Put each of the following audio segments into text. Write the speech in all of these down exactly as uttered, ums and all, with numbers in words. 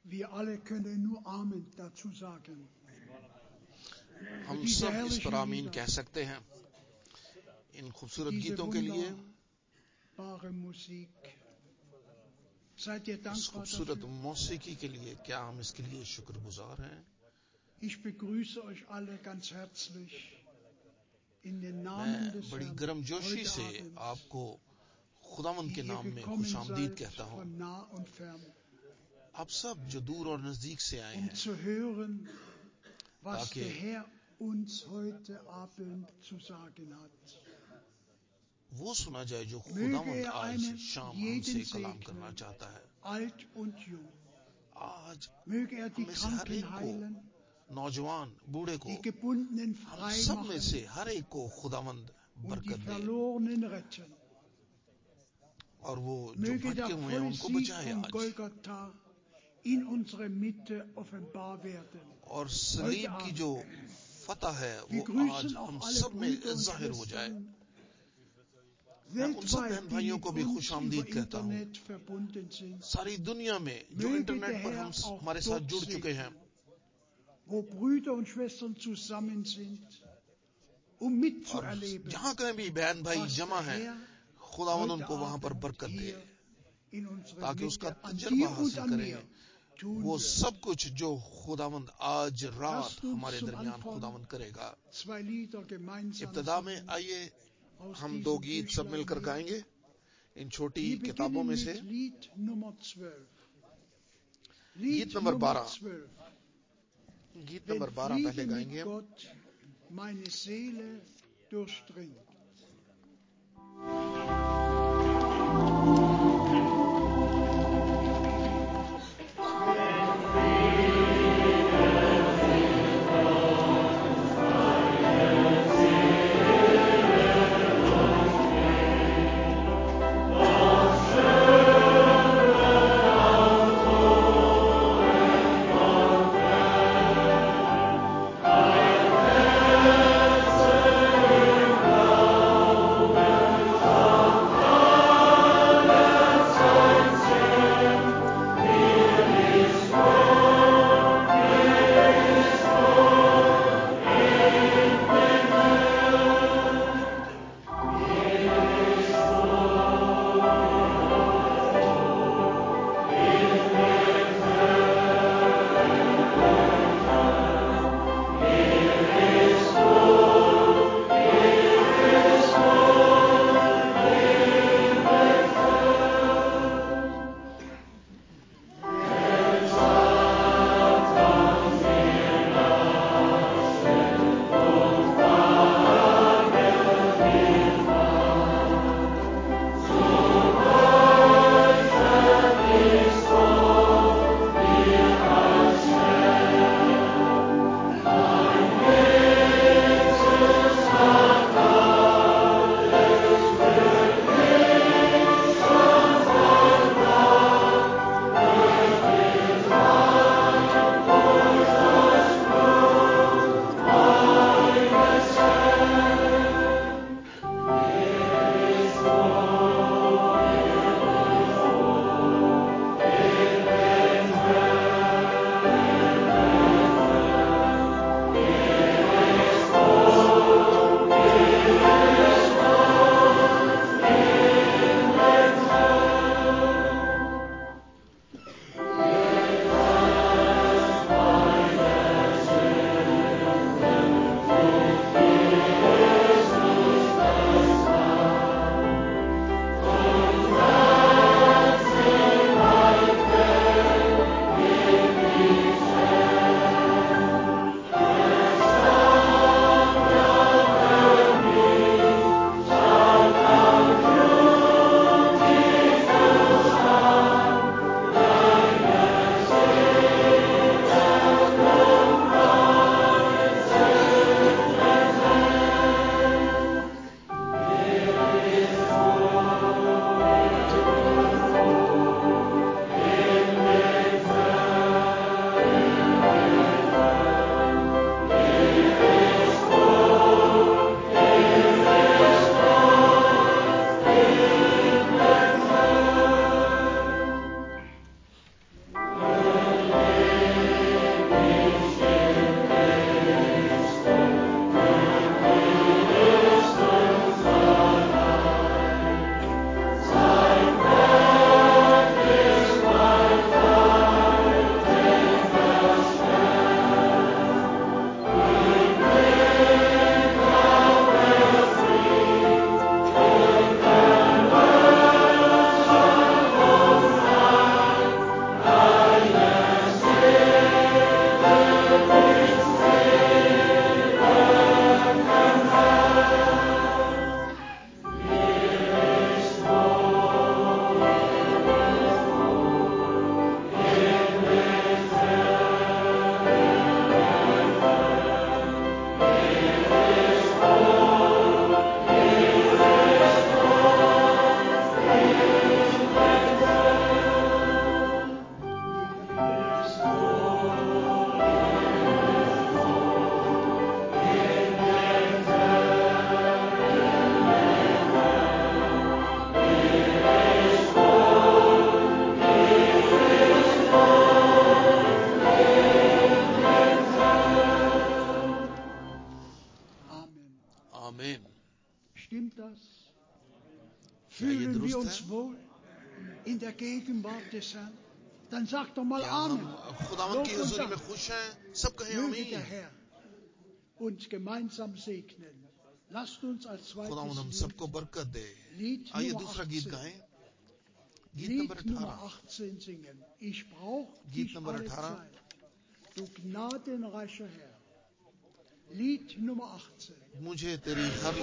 Wir alle können nur Amen dazu sagen. ہم سب اس پر آمین کہہ سکتے ہیں ان خوبصورت گیتوں کے لیے. اس خوبصورت موسیقی کے لیے کیا ہم اس کے لیے شکر گزار ہیں. میں بڑی گرم جوشی سے آپ کو خداوند کے نام میں خوش آمدید کہتا ہوں. آپ سب جو دور اور نزدیک سے آئے ہیں تاکہ وہ سنا جائے جو خداوند آج شام ہم سے کلام کرنا چاہتا ہے. آج ہم میں سے ہر ایک کو، نوجوان بوڑھے کو، ہم سب میں سے ہر ایک کو خداوند برکت دے اور وہ جو بھٹکے ہوئے ہیں ان کو بچائے آج. اور صلیب کی جو فتح ہے وہ آج ہم سب میں ظاہر ہو جائے. میں ان سب بہن بھائیوں کو بھی خوش آمدید کہتا ہوں ساری دنیا میں جو انٹرنیٹ پر ہم ہمارے ساتھ جڑ چکے ہیں. اور جہاں کہیں بھی بہن بھائی جمع ہیں، خداوند ان کو وہاں پر برکت دے تاکہ اس کا تجربہ حاصل کریں وہ سب کچھ جو خداوند آج رات ہمارے درمیان خداوند کرے گا. ابتدا میں آئیے ہم دو گیت سب مل کر گائیں گے ان چھوٹی کتابوں میں سے. گیت نمبر بارہ گیت نمبر بارہ پہلے گائیں گے ہم. Meine Seele durchdringt. Oh Gegenwart des Herrn? Dann sag doch mal کیا ہم Amen. خداوند کی حضوری میں خوش ہیں؟ سب کہیں Möge آمین. der Herr uns gemeinsam segnen. Lasst uns als خداوند ہم zweites سب کو Lied, برکت دے. Lied آئیے Nummer دوسرا گیت achtzehn, گائیں. گیت نمبر Lied Nummer اٹھارہ. achtzehn singen. Ich brauch Lied dich Nummer alle achtzeehn. Zeit, du gnadenreicher Herr. Lied Nummer achtzehn. مجھے تیری ہر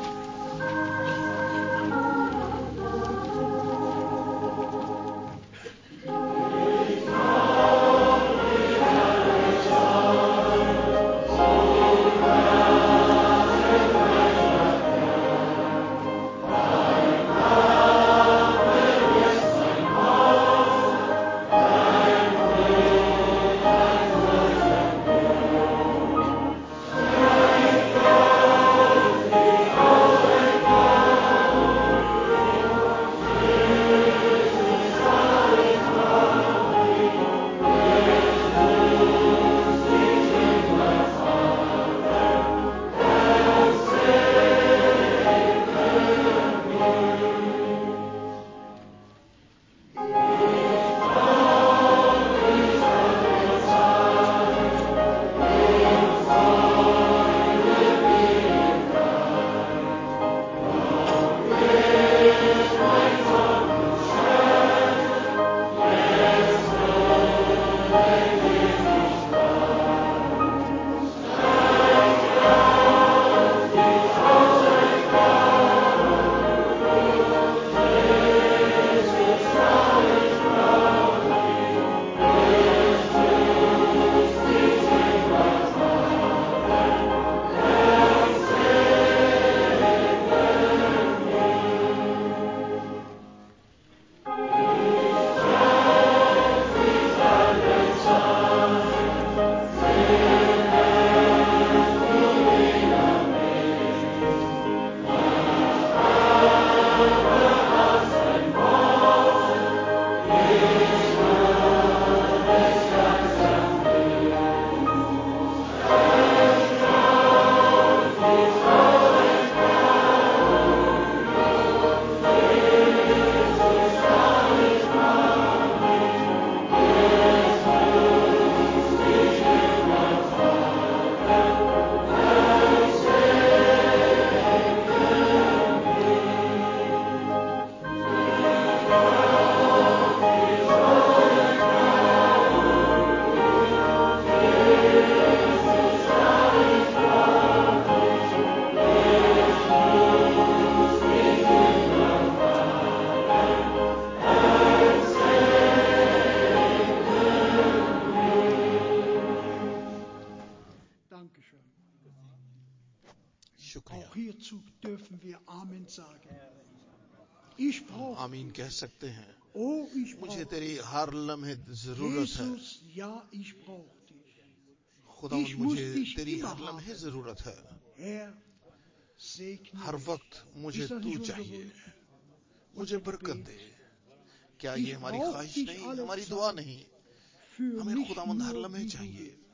Auch hierzu dürfen wir Amen sagen. Ich brauche آمین کہہ سکتے ہیں. Oh, ich مجھے brauche تیری ہر لمحے ضرورت ہے. Jesus, ja, ich brauche dich. خداوند Ich muss مجھے dich تیری immer ہر لمحے haben. ضرورت ہے. Herr, segne ہر mich. وقت مجھے Ist das تو nicht unser چاہیے. Wunsch? مجھے Unser برکت Gebet? دے. کیا Ich یہ ہماری brauch خواہش dich نہیں, alle ہماری Zeit. دعا نہیں؟ Für ہمیں mich خداوند ہر nur, لمحے wie du چاہیے. willst.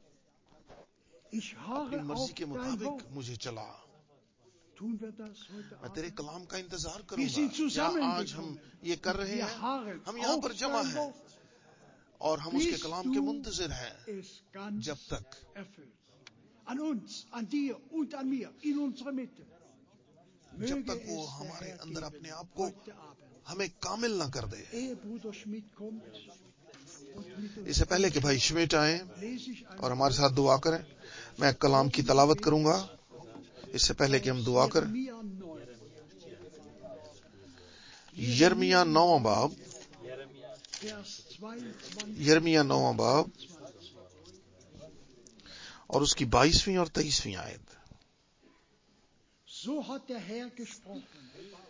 Ich اپنی harre مرضی auf کے dein مطابق Wort. مجھے چلا. Tun wir das heute میں تیرے Abend? کلام کا انتظار کروں Wir گا. sind کیا آج ہم zusammengekommen. یہ کر رہے Wir ہیں؟ harren ہم یہاں auf پر جمع dein ہیں Wort, اور ہم اس کے bis کلام کے du منتظر ہیں es ganz جب تک erfüllst. An uns, an dir und an mir, in unserer Mitte. جب Möge تک وہ es der ہمارے Herr اندر geben, اپنے آپ کو heute Abend. ہمیں کامل نہ کر دے. Ehe Bruder Schmidt kommt und mit uns اس سے پہلے کہ بھائی شمیٹ آئیں lese ich ein اور ہمارے ساتھ دعا کریں, میں کلام کی تلاوت کروں گا. اس سے پہلے کہ ہم دعا کریں, Jeremia neun, یرمیا نواں باب, Vers zweiundzwanzig, یرمیا نواں باب dreiundzwanzig. اور اس کی بائیسویں اور تیئیسویں آیت. So hat der Herr gesprochen.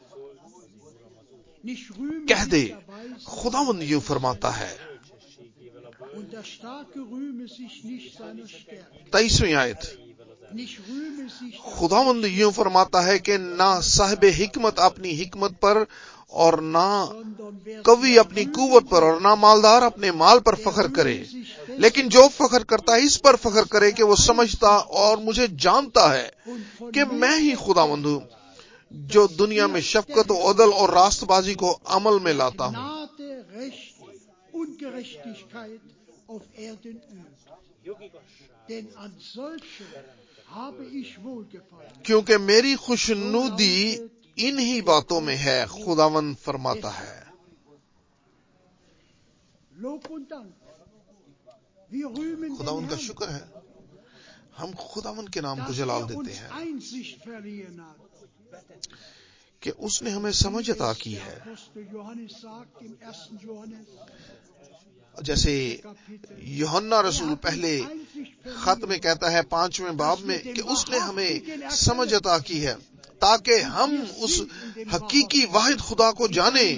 Nicht rühme کہہ دے, sich der Weise خداوند یوں فرماتا ہے. und der Starke rühme sich nicht seiner Stärke. تیئیسویں آیت, Nicht rühme sich der خداوند یوں فرماتا ہے کہ نہ صاحب حکمت اپنی حکمت پر اور نہ sondern wer قوی sich اپنی rühmen قوت پر اور نہ مالدار اپنے مال پر فخر کرے, لیکن جو فخر کرتا ہے اس پر فخر کرے کہ وہ سمجھتا اور مجھے جانتا ہے und von کہ mir میں ہی خداوند ہوں جو دنیا میں شفقت و عدل اور راست بازی کو عمل میں لاتا ہوں. Gnade, Ungerechtigkeit auf Erden übt. Denn an solchen habe ich wohlgefallen. کیونکہ میری خوشنودی انہی باتوں میں ہے، خداوند فرماتا ہے۔ خداوند کا شکر ہے، ہم خداوند کے نام کو جلال دیتے ہیں کہ اس نے ہمیں سمجھ عطا کی ہے۔ جیسے یوحنا رسول پہلے خط میں کہتا ہے پانچویں باب میں کہ اس نے ہمیں سمجھ عطا کی ہے تاکہ ہم اس حقیقی واحد خدا کو جانیں،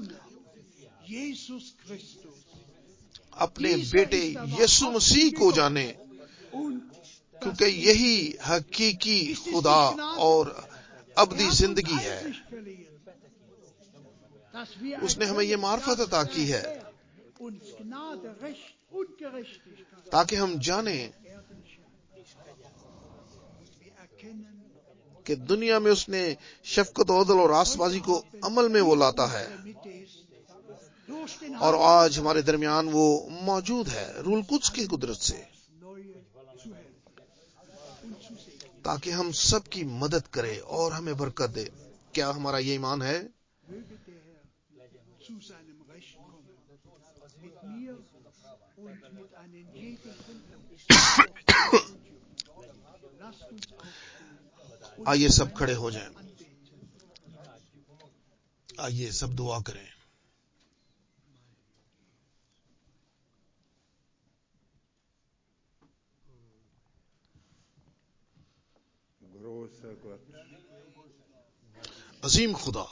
اپنے بیٹے یسوع مسیح کو جانیں، کیونکہ یہی حقیقی خدا اور ابدی زندگی ہے۔ اس نے ہمیں یہ معرفت عطا کی ہے تاکہ ہم جانیں کہ دنیا میں اس نے شفقت و عدل اور راست بازی کو عمل میں وہ لاتا ہے، اور آج ہمارے درمیان وہ موجود ہے روح القدس کی قدرت سے، تاکہ ہم سب کی مدد کرے اور ہمیں برکت دے۔ کیا ہمارا یہ ایمان ہے؟ آئیے سب کھڑے ہو جائیں، آئیے سب دعا کریں۔ عظیم خدا،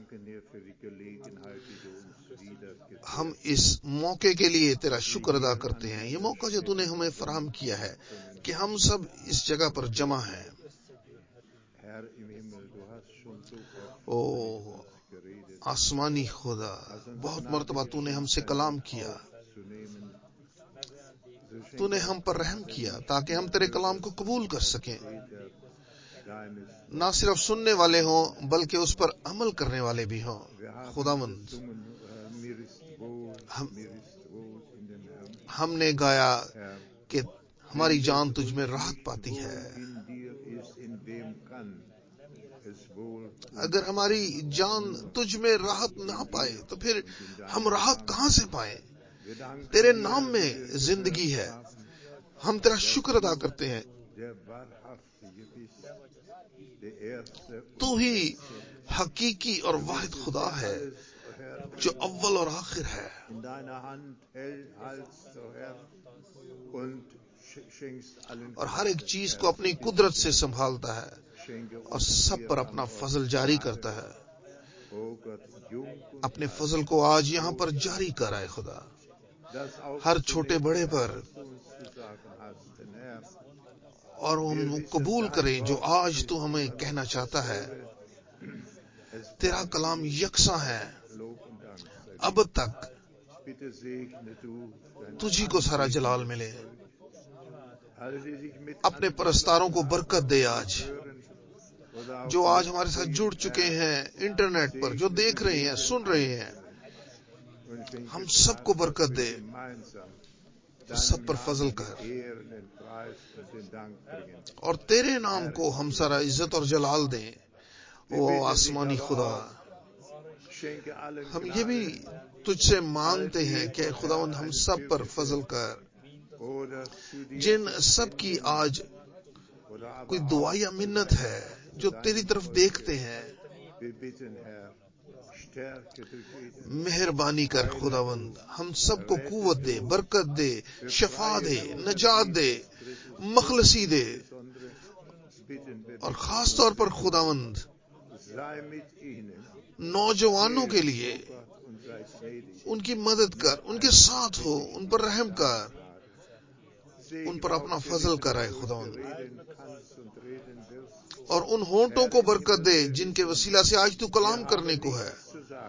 ہم اس موقع کے لیے تیرا شکر ادا کرتے ہیں، یہ موقع جو تو نے ہمیں فراہم کیا ہے کہ ہم سب اس جگہ پر جمع ہیں۔ او آسمانی خدا، بہت مرتبہ تو نے ہم سے کلام کیا، تو نے ہم پر رحم کیا تاکہ ہم تیرے کلام کو قبول کر سکیں، نہ صرف سننے والے ہوں بلکہ اس پر عمل کرنے والے بھی ہوں۔ خداوند، ہم, ہم نے گایا کہ ہماری جان تجھ میں راحت پاتی ہے۔ اگر ہماری جان تجھ میں راحت نہ پائے تو پھر ہم راحت کہاں سے پائیں؟ تیرے نام میں زندگی ہے، ہم تیرا شکر ادا کرتے ہیں۔ تو ہی حقیقی اور واحد خدا ہے جو اول اور آخر ہے، اور ہر ایک چیز کو اپنی قدرت سے سنبھالتا ہے اور سب پر اپنا فضل جاری کرتا ہے۔ اپنے فضل کو آج یہاں پر جاری کر آئے خدا، ہر چھوٹے بڑے پر، اور ہم قبول کریں جو آج تو ہمیں کہنا چاہتا ہے۔ تیرا کلام یکساں ہے اب تک، تجھی کو سارا جلال ملے۔ اپنے پرستاروں کو برکت دے آج، جو آج ہمارے ساتھ جڑ چکے ہیں انٹرنیٹ پر، جو دیکھ رہے ہیں سن رہے ہیں، ہم سب کو برکت دے، سب پر فضل کر، اور تیرے نام کو ہم سارا عزت اور جلال دیں۔ او آسمانی خدا، ہم یہ بھی تجھ سے مانگتے ہیں کہ خداوند ہم سب پر فضل کر، جن سب کی آج کوئی دعا یا منت ہے جو تیری طرف دیکھتے ہیں، مہربانی کر خداوند، ہم سب کو قوت دے، برکت دے، شفا دے، نجات دے، مخلصی دے، اور خاص طور پر خداوند نوجوانوں کے لیے ان کی مدد کر، ان کے ساتھ ہو، ان پر رحم کر، ان پر اپنا فضل کرائے خداوند، اور ان ہونٹوں کو برکت دے جن کے وسیلہ سے آج تو کلام کرنے کو ہے۔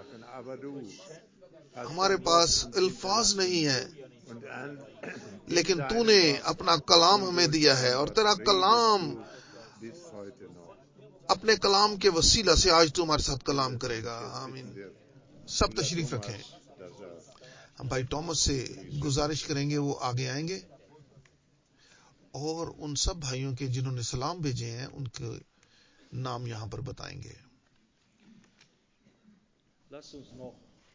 ہمارے پاس الفاظ نہیں ہے، لیکن تو نے اپنا کلام ہمیں دیا ہے، اور تیرا کلام، اپنے کلام کے وسیلہ سے آج تو ہمارے ساتھ کلام کرے گا۔ آمین۔ سب تشریف رکھیں۔ ہم بھائی ٹامس سے گزارش کریں گے وہ آگے آئیں گے اور ان سب بھائیوں کے جنہوں نے سلام بھیجے ہیں ان کے نام یہاں پر بتائیں گے. Lasst uns noch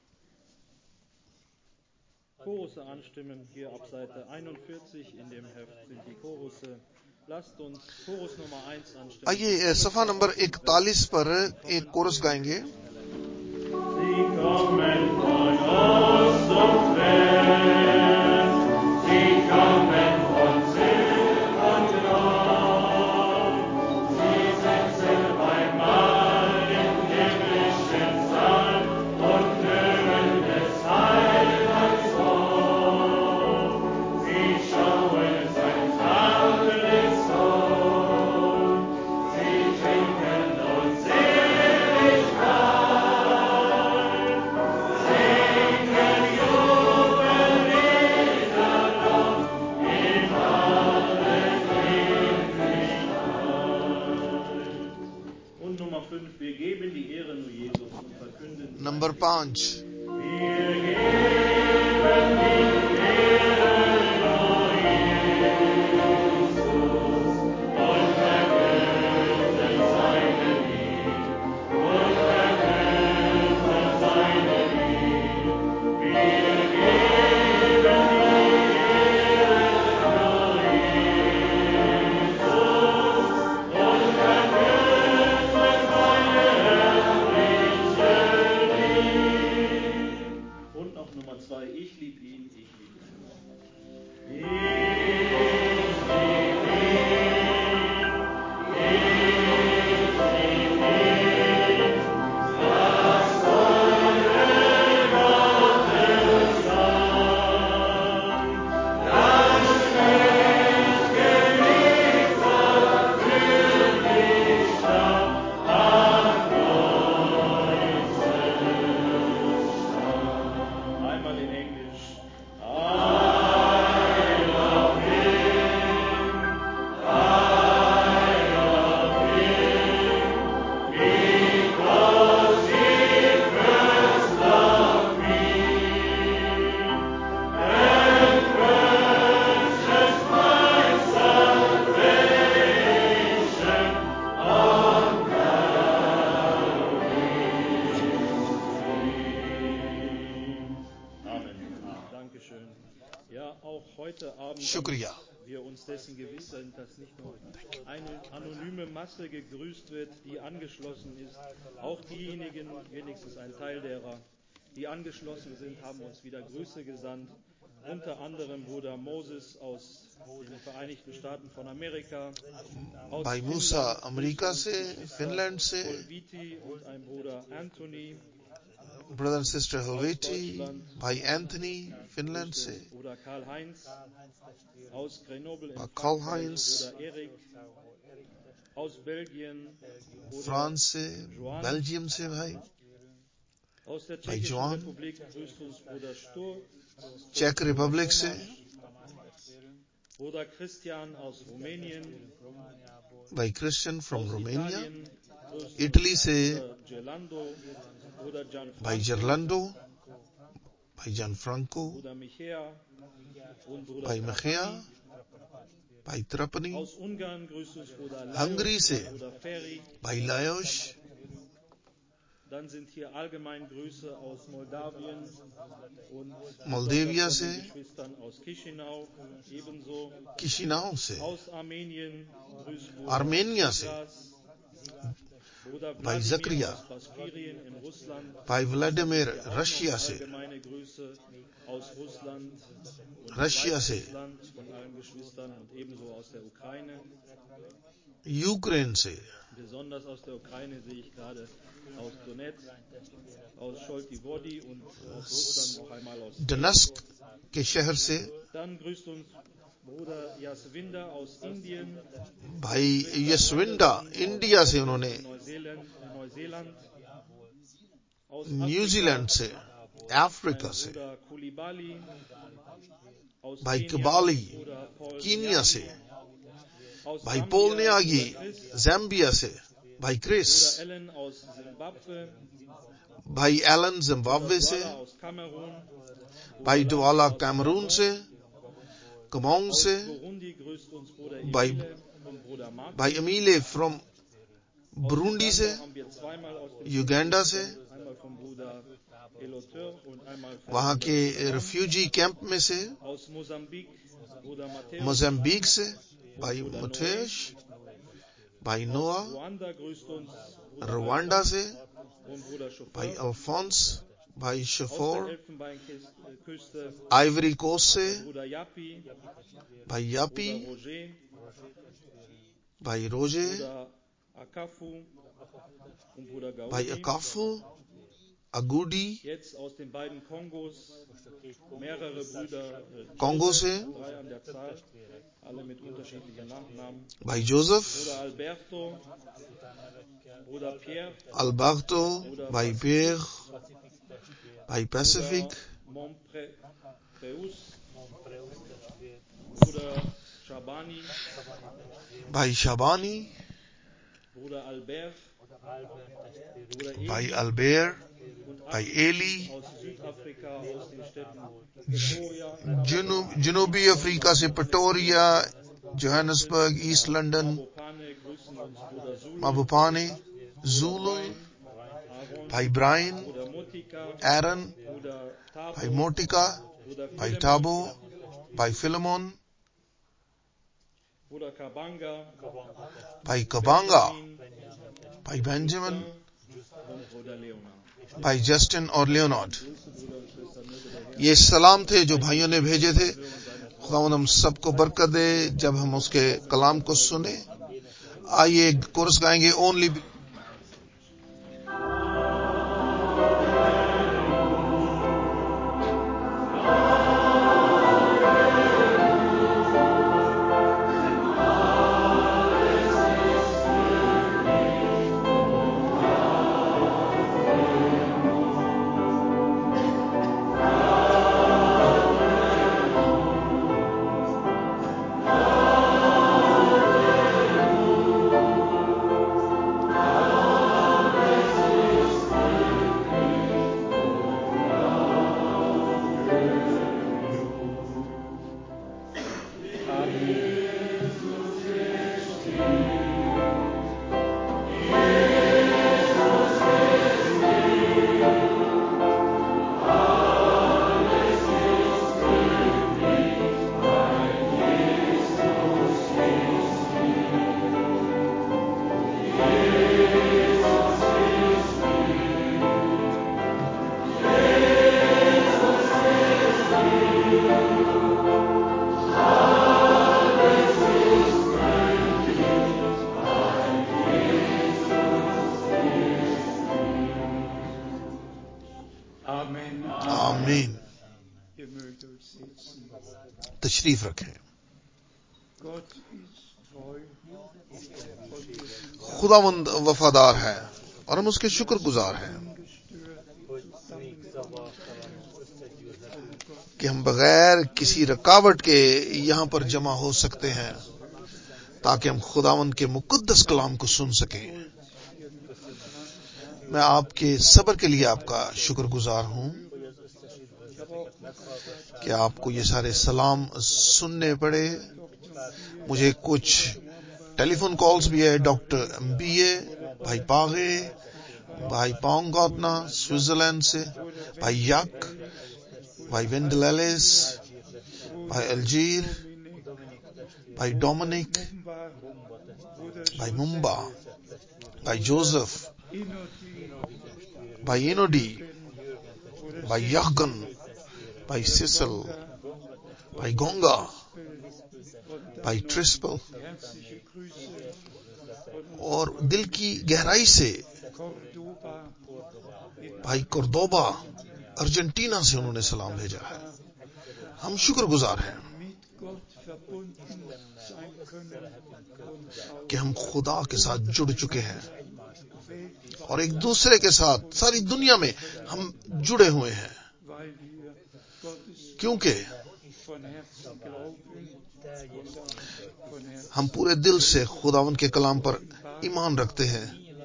Chorusse anstimmen. Hier ab Seite einundvierzig in dem Heft sind die Chorusse. Lasst uns Chorus Nummer eins anstimmen. آئیے صفحہ نمبر اکتالیس پر ایک کورس گائیں گے. Sie kommen von Ost und West, sie kommen von Süd und Nord, sie sitzen beim Mahl im himmlischen Saal und hören des Heilands Wort. Sie schauen sein Tageslicht, sie trinken und selig wir geben die Ehre nur Jesus und verkünden. Number پانچ. Wir geben die Ehre nur Jesus und verkünden seine Liebe und verkünden seine Liebe. Wir geben die Ehre nur Jesus und verkünden seine herrliche Liebe. Und noch Nummer zwei, ich lieb ihn, ich lieb ihn. Ich lieb ihn, ich lieb ihn, das teure Gottes Land, das mich geliebt hat für die Stadt am Kreuzes. Einmal in Englisch. I love him, I love him, because he first loved me and purchased my salvation on Amen. Dankeschön. Ja, auch heute Abend شکریہ. wir uns dessen gewiss sind, dass nicht nur eine anonyme Masse gegrüßt wird, die angeschlossen ist. Auch diejenigen, wenigstens ein Teil derer, die angeschlossen sind, haben uns wieder Grüße gesandt. Unter anderem Bruder Moses aus den Vereinigten Staaten von Amerika, aus بھائی موسیٰ امریکہ سے، Finland سے، Viti und ein Bruder Anthony brother and sister Viti, بھائی Anthony Finland سے، Bruder Karl-Heinz aus Grenoble in Karl Frankreich, Heinz Bruder Erik aus Belgien, Bruder France سے، Belgium سے بھائی، aus der Bei Tschechischen Johann. Republik grüßt uns Bruder Stur, چیک Republic سے، Bruder Christian aus Rumänien, بھائی Christian from aus Romania, Italien grüßt Italy uns سے Bruder Gerlando, Bruder بھائی Gianfranco, Gerlando, بھائی Gianfranco, Bruder Michea und Bruder بھائی Michea, Trapani. بھائی Trapani, Aus Ungarn grüßt uns Bruder Hungary Lajos سے und Bruder Ferry. بھائی لایوش، Dann sind hier allgemein Grüße aus Moldawien und مالدیویا von سے، den Geschwistern aus Chisinau, ebenso کشیناؤ سے، aus Armenien grüßt Armenia Bruder سے، Zikras, Bruder بھائی Wladimir زکریا، aus Baskirien in Russland, بھائی Vladimir hier auch Russia noch سے، allgemeine Grüße aus Russland und Russia سے، Weißrussland von allen Geschwistern und ebenso aus der Ukraine. Ukraine سے، Besonders aus der Ukraine sehe ich gerade aus Donetsk, aus Cholti-Vody und aus Russland noch einmal aus ڈنسک کے شہر سے، Dann grüßt uns Bruder Jaswinder aus Indien, بھائی یسونڈا India سے، انہوں نے Neuseeland, Neuseeland aus New لینڈ Afrika, سے، افریقہ ein سے، Bruder Kulibali aus بھائی Kenia, کبالی Bruder Paul کینیا سے، Nyagi, aus بھائی Sambia, Paul Nyagi Bruder Chris, Zambia سے، بھائی Chris, Bruder Ellen aus Zimbabwe, بھائی ایلن زمبابوے سے، Douala aus Kamerun, بھائی ڈوالا کیمرون سے، کمونگ aus سے، Burundi grüßt uns Bruder Bei- Emile und Bruder Martin. بھائی امیلے فرام Aus برونڈی Uganda سے، haben wir zweimal aus dem Uganda سے، einmal vom Bruder Eloteur und einmal vom وہاں کے Bruder refugee camp میں سے، aus Mosambik, Bruder Matthäus. Mozambique سے بھائی متھیش، بھائی نوا، Ruanda grüßt uns Bruder Rwanda سے Alphonse und Bruder بھائی Chauffeur. الفونس، بھائی Aus Chauffeur, der Elfenbeinküste Ivory Coast سے Bruder Yappi, بھائی یاپی، Bruder Roger, بھائی Roger, Bruder Akafu und Bruder بھائی Gaudi. اکافو، اگوڈی، Jetzt aus den beiden Kongos mehrere Brüder, äh, Kongo Joseph, se. drei an der Zahl, alle mit unterschiedlichen Nachnamen. بھائی Joseph, Bruder Alberto, Bruder Pierre, Alberto, بھائی Pierre, بھائی Pacific, Bruder Montpreus, Bruder Shabani, بھائی شابانی، Bruder Albert, Bruder بھائی Eli البیر، und بھائی acht ایلی، aus Südafrika, aus den Städten Pretoria, جنوب جنوبی افریقہ سے Pretoria, Johannesburg, East London, Mabopane grüßen uns Bruder Zulu, Mabopane, Zulu, Aaron, بھائی Brian, Bruder Motika, Aaron, Bruder بھائی Tabo, Motika, Bruder بھائی Philemon, Tabo, بھائی Philemon, Bruder Kabanga, بھائی Kabanga, Benjamin, بھائی بینجمن، und Bruder Leonard. بھائی Justin اور Leonard. Grüße, Bruder und Schwester, möge der Herr یہ سلام تھے جو بھائیوں نے بھیجے تھے۔ خداوند ہم سب کو برکت دے جب ہم اس کے کلام کو سنیں۔ آئیے کورس گائیں گے اونلی آمین۔ تشریف رکھیں۔ خداوند وفادار ہے اور ہم اس کے شکر گزار ہیں کہ ہم بغیر کسی رکاوٹ کے یہاں پر جمع ہو سکتے ہیں تاکہ ہم خداوند کے مقدس کلام کو سن سکیں۔ میں آپ کے صبر کے لیے آپ کا شکر گزار ہوں کہ آپ کو یہ سارے سلام سننے پڑے۔ مجھے کچھ ٹیلی فون کالز بھی ہے، ڈاکٹر بی اے، بھائی پاغے، بھائی پاؤنگ گوتنا سوئٹزرلینڈ سے، بھائی یک، بھائی وینڈلیس، بھائی الجیر، بھائی ڈومنک، بھائی ممبا، بھائی جوزف، بھائی اینوڈی، بھائی یخگن، بھائی سیسل، بھائی گونگا، بھائی ٹرسپل، اور دل کی گہرائی سے بھائی کوردوبا ارجنٹینا سے انہوں نے سلام بھیجا ہے۔ ہم شکر گزار ہیں کہ ہم خدا کے ساتھ جڑ چکے ہیں اور ایک دوسرے کے ساتھ ساری دنیا میں ہم جڑے ہوئے ہیں، کیونکہ ہم پورے دل سے خداوند کے کلام پر ایمان رکھتے ہیں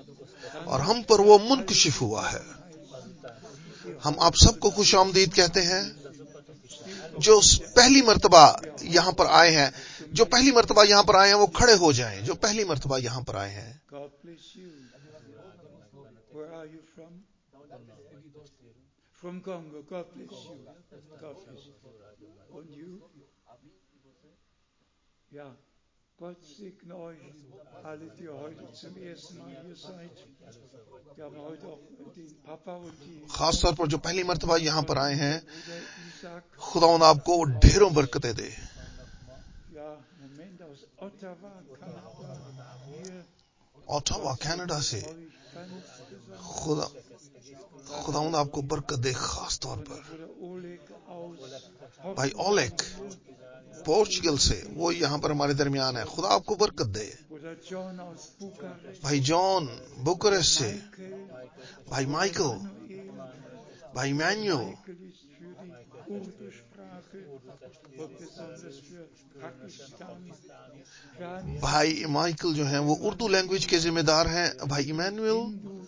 اور ہم پر وہ منکشف ہوا ہے. ہم آپ سب کو خوش آمدید کہتے ہیں جو پہلی مرتبہ یہاں پر آئے ہیں. جو پہلی مرتبہ یہاں پر آئے ہیں وہ کھڑے ہو جائیں. جو پہلی مرتبہ یہاں پر آئے ہیں. From Congo, God bless you. God bless you. Und you? Ja, Gott segne euch alle, die heute zum ersten Mal hier seid. Wir haben heute auch den Papa und die... خاص طور پر جو پہلی مرتبہ یہاں پر آئے ہیں, خداوند آپ کو ڈھیروں برکتیں دے. Ja, Moment, aus Ottawa, Kanada, hier... Ottawa Canada سے خدا خداوند آپ کو برکت دے. خاص طور پر بھائی اولیک پورچگل سے, وہ یہاں پر ہمارے درمیان ہے. خدا آپ کو برکت دے. بھائی جان بوکریسٹ سے, بھائی مائیکل, بھائی مینیو, بھائی مائیکل جو ہیں وہ اردو لینگویج کے ذمہ دار ہیں. بھائی ایمینوئل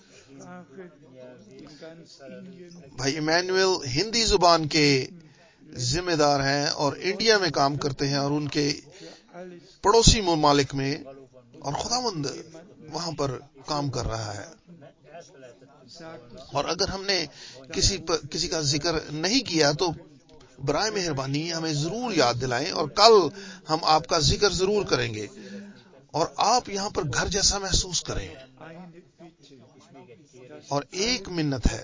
بھائی ایمینوئل ہندی زبان کے ذمہ دار ہیں اور انڈیا میں کام کرتے ہیں اور ان کے پڑوسی ممالک میں, اور خداوند وہاں پر کام کر رہا ہے. اور اگر ہم نے کسی پر, کسی کا ذکر نہیں کیا تو برائے مہربانی ہمیں ضرور یاد دلائیں, اور کل ہم آپ کا ذکر ضرور کریں گے اور آپ یہاں پر گھر جیسا محسوس کریں. اور ایک منت ہے,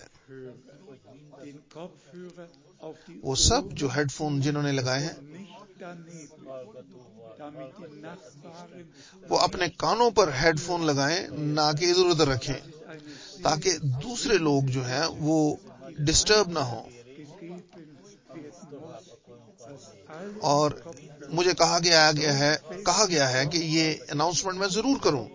وہ سب جو ہیڈ فون جنہوں نے لگائے ہیں وہ اپنے کانوں پر ہیڈ فون لگائیں, نہ کہ ادھر ادھر رکھیں, تاکہ دوسرے لوگ جو ہیں وہ ڈسٹرب نہ ہوں. اور مجھے کہا گیا گیا ہے کہا گیا ہے کہ یہ اناؤنسمنٹ میں ضرور کروں.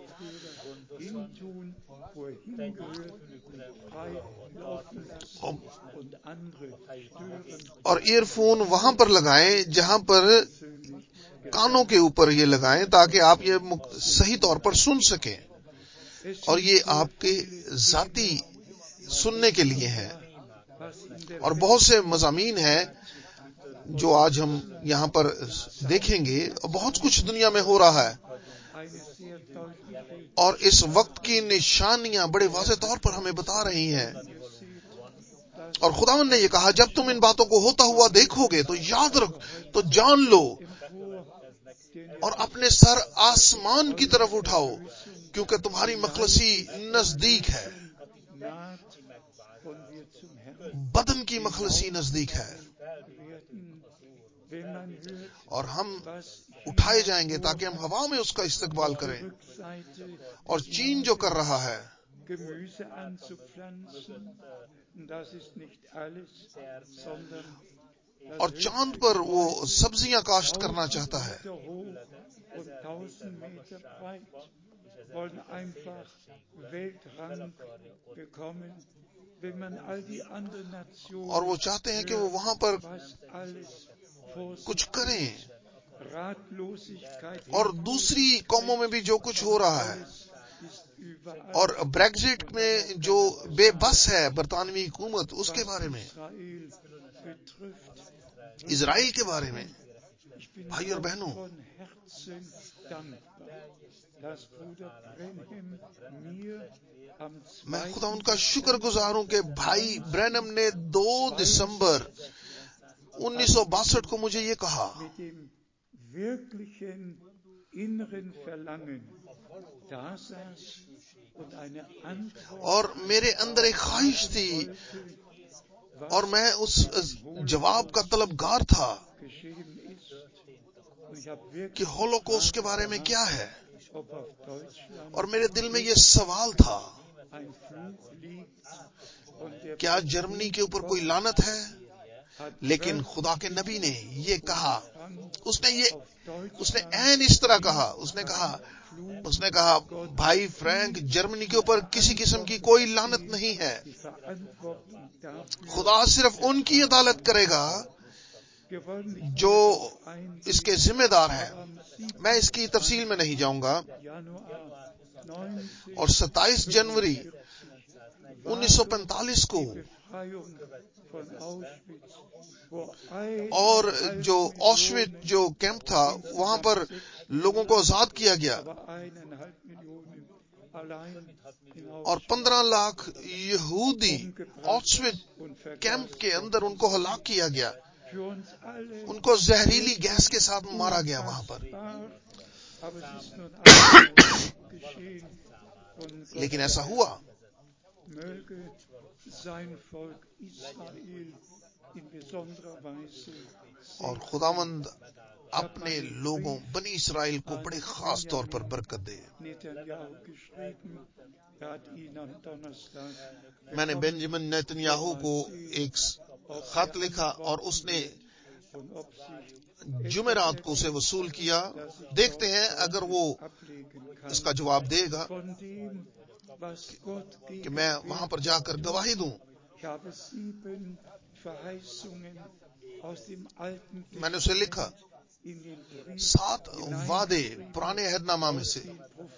اور ایئر فون وہاں پر لگائیں جہاں پر کانوں کے اوپر یہ لگائیں, تاکہ آپ یہ صحیح طور پر سن سکیں. اور یہ آپ کے ذاتی سننے کے لیے ہے. اور بہت سے مضامین ہیں جو آج ہم یہاں پر دیکھیں گے. بہت کچھ دنیا میں ہو رہا ہے, اور اس وقت کی نشانیاں بڑے واضح طور پر ہمیں بتا رہی ہیں. اور خداوند نے یہ کہا, جب تم ان باتوں کو ہوتا ہوا دیکھو گے تو یاد رکھ, تو جان لو اور اپنے سر آسمان کی طرف اٹھاؤ, کیونکہ تمہاری مخلصی نزدیک ہے. بدن کی مخلصی نزدیک ہے. اور ہم اٹھائے جائیں گے تاکہ ہم ہوا میں اس کا استقبال کریں. اور چین جو کر رہا ہے, اور چاند پر وہ سبزیاں کاشت کرنا چاہتا ہے, اور وہ چاہتے ہیں کہ وہ وہاں پر کچھ کریں. اور دوسری قوموں میں بھی جو کچھ ہو رہا ہے, اور بریگزٹ میں جو بے بس ہے برطانوی حکومت, اس کے بارے میں, اسرائیل کے بارے میں. بھائی اور بہنوں, میں خدا ان کا شکر گزار ہوں کہ بھائی برینم نے دو دسمبر انیس سو باسٹھ کو مجھے یہ کہا, اور میرے اندر ایک خواہش تھی اور میں اس جواب کا طلبگار تھا کہ ہولوکوسٹ کے بارے میں کیا ہے. اور میرے دل میں یہ سوال تھا, کیا جرمنی کے اوپر کوئی لعنت ہے؟ لیکن خدا کے نبی نے یہ کہا, اس نے یہ اس نے عین اس طرح کہا, اس نے کہا اس نے کہا بھائی فرینک, جرمنی کے اوپر کسی قسم کی کوئی لعنت نہیں ہے. خدا صرف ان کی عدالت کرے گا جو اس کے ذمہ دار ہیں. میں اس کی تفصیل میں نہیں جاؤں گا. اور ستائیس جنوری انیس سو پینتالیس کو، اور جو آشویٹ جو کیمپ تھا وہاں پر لوگوں کو آزاد کیا گیا، اور پندرہ لاکھ یہودی آشویٹ کیمپ کے اندر ان کو ہلاک کیا گیا، ان کو زہریلی گیس کے ساتھ مارا گیا وہاں پر. لیکن ایسا ہوا. اور خداوند اپنے لوگوں بنی اسرائیل کو بڑے خاص طور پر برکت دے. میں نے بنجمن نیتنیاہو کو ایک خط لکھا اور اس نے جمعرات کو اسے وصول کیا. دیکھتے ہیں اگر وہ اس کا جواب دے گا کہ میں وہاں پر جا کر گواہی دوں. میں نے اسے لکھا سات وعدے پرانے عہد نامہ میں سے،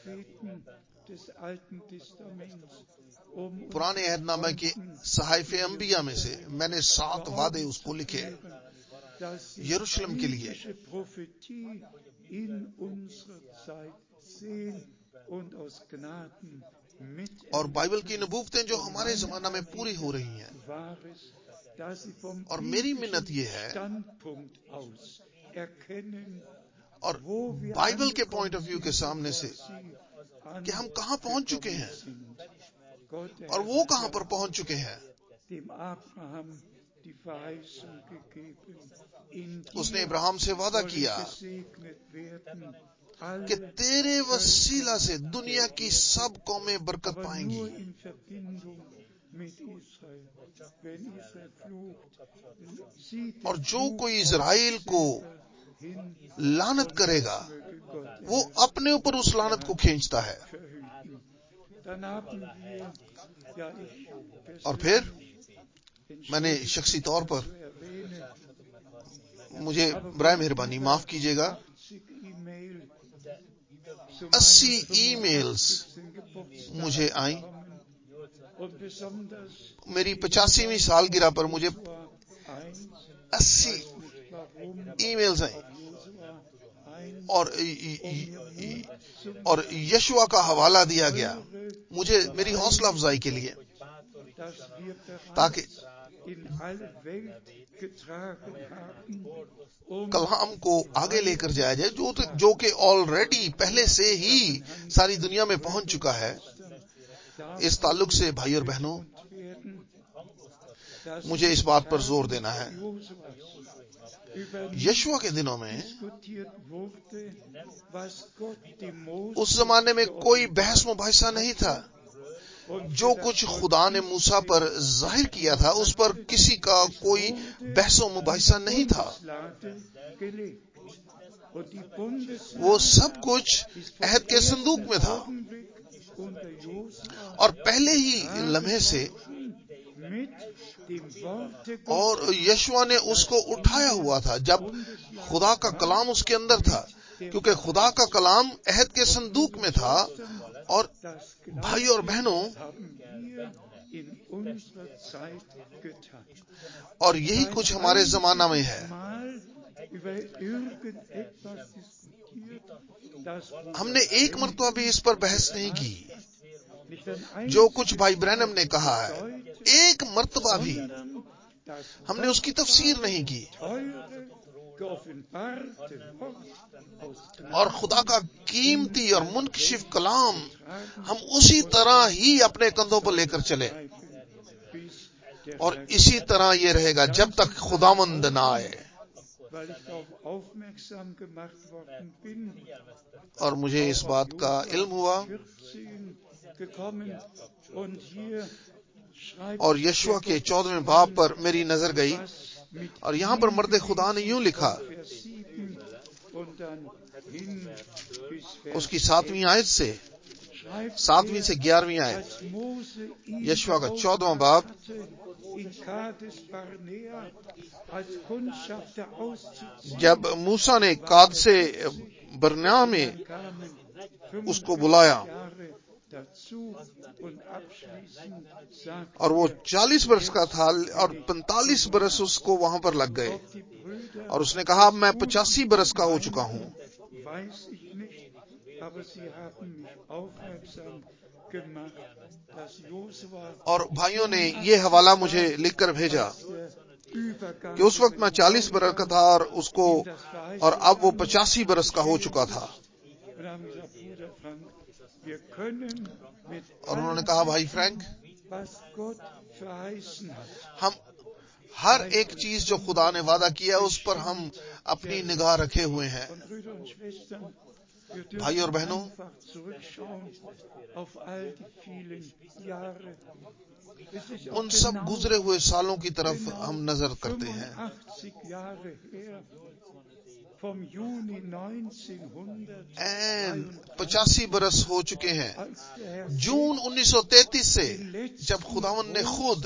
پرانے عہد نامہ کے صحائف انبیاء میں سے میں نے سات وعدے اس کو لکھے یروشلم کے لیے. اور بائبل کی نبوتیں جو ہمارے زمانہ میں پوری ہو رہی ہیں. اور میری منت یہ ہے، اور بائبل کے پوائنٹ آف ویو کے سامنے سے، کہ ہم کہاں پہنچ چکے ہیں اور وہ کہاں پر پہنچ چکے ہیں. اس نے ابراہیم سے وعدہ کیا کہ تیرے وسیلہ سے دنیا کی سب قومیں برکت پائیں گی. اور جو کوئی اسرائیل کو لعنت کرے گا وہ اپنے اوپر اس لعنت کو کھینچتا ہے. اور پھر میں نے شخصی طور پر، مجھے برائے مہربانی معاف کیجیے گا، اسی ای میلز مجھے آئیں. میری پچاسیویں سالگرہ پر مجھے اسی ای میلز آئیں، اور اور یشوع کا حوالہ دیا گیا مجھے میری حوصلہ افزائی کے لیے، تاکہ کلام کو آگے لے کر جایا جائے، جو جو کہ آلریڈی پہلے سے ہی ساری دنیا میں پہنچ چکا ہے. اس تعلق سے بھائی اور بہنوں، مجھے اس بات پر زور دینا ہے، یشوع کے دنوں میں اس زمانے میں کوئی بحث مباحثہ نہیں تھا. جو کچھ خدا نے موسیٰ پر ظاہر کیا تھا اس پر کسی کا کوئی بحث و مباحثہ نہیں تھا. وہ سب کچھ عہد کے صندوق میں تھا، اور پہلے ہی لمحے سے، اور یشوع نے اس کو اٹھایا ہوا تھا جب خدا کا کلام اس کے اندر تھا، کیونکہ خدا کا کلام عہد کے صندوق میں تھا. اور بھائی اور بہنوں، اور یہی کچھ ہمارے زمانہ میں ہے. ہم نے ایک مرتبہ بھی اس پر بحث نہیں کی. جو کچھ بھائی برینم نے کہا ہے، ایک مرتبہ بھی ہم نے اس کی تفسیر نہیں کی. اور خدا کا قیمتی اور منکشف کلام ہم اسی طرح ہی اپنے کندھوں پر لے کر چلے، اور اسی طرح یہ رہے گا جب تک خداوند نہ آئے. اور مجھے اس بات کا علم ہوا، اور یشوع کے چودہویں باب پر میری نظر گئی، اور یہاں پر مرد خدا نے یوں لکھا، اس کی ساتویں آیت سے، ساتویں سے گیارہویں آیت، یشوع کا چودہواں باب، جب موسیٰ نے قادس برنیا میں اس کو بلایا اور وہ چالیس برس کا تھا اور پینتالیس برس اس کو وہاں پر لگ گئے، اور اس نے کہا میں پچاسی برس کا ہو چکا ہوں۔ اور بھائیوں نے یہ حوالہ مجھے لکھ کر بھیجا کہ اس وقت میں چالیس برس کا تھا اور اس کو اور اب وہ پچاسی برس کا ہو چکا تھا۔ اور انہوں نے کہا بھائی فرینک، ہم ہر ایک چیز جو خدا نے وعدہ کیا اس پر ہم اپنی نگاہ رکھے ہوئے ہیں۔ بھائی اور بہنوں، ان سب گزرے ہوئے سالوں کی طرف ہم نظر کرتے ہیں۔ این پچاسی برس ہو چکے ہیں، جون انیس سو تینتیس سے، جب خداوند نے خود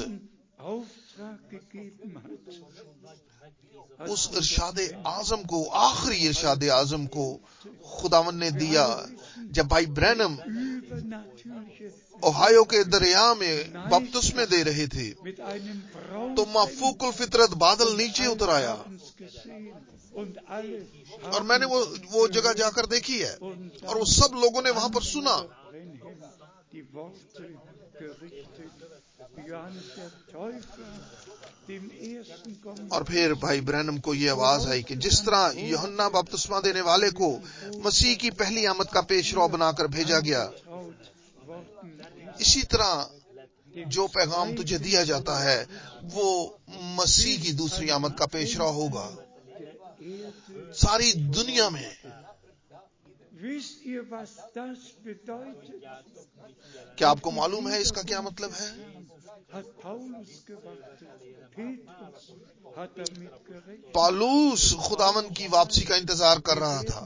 اس ارشاد اعظم کو، آخری ارشاد اعظم کو خداوند نے دیا جب بھائی برینم اوہایو کے دریا میں بپتسمے دے رہے تھے تو مافوق الفطرت بادل نیچے اتر آیا، اور میں نے وہ وہ جگہ جا کر دیکھی ہے، اور وہ سب لوگوں نے وہاں پر سنا۔ اور پھر بھائی برینم کو یہ آواز آئی کہ جس طرح یوحنا بپتسمہ دینے والے کو مسیح کی پہلی آمد کا پیشرو بنا کر بھیجا گیا، اسی طرح جو پیغام تجھے دیا جاتا ہے وہ مسیح کی دوسری آمد کا پیشرو ہوگا ساری دنیا میں۔ کیا آپ کو معلوم ہے اس کا کیا مطلب ہے؟ پالوس خداوند کی واپسی کا انتظار کر رہا تھا۔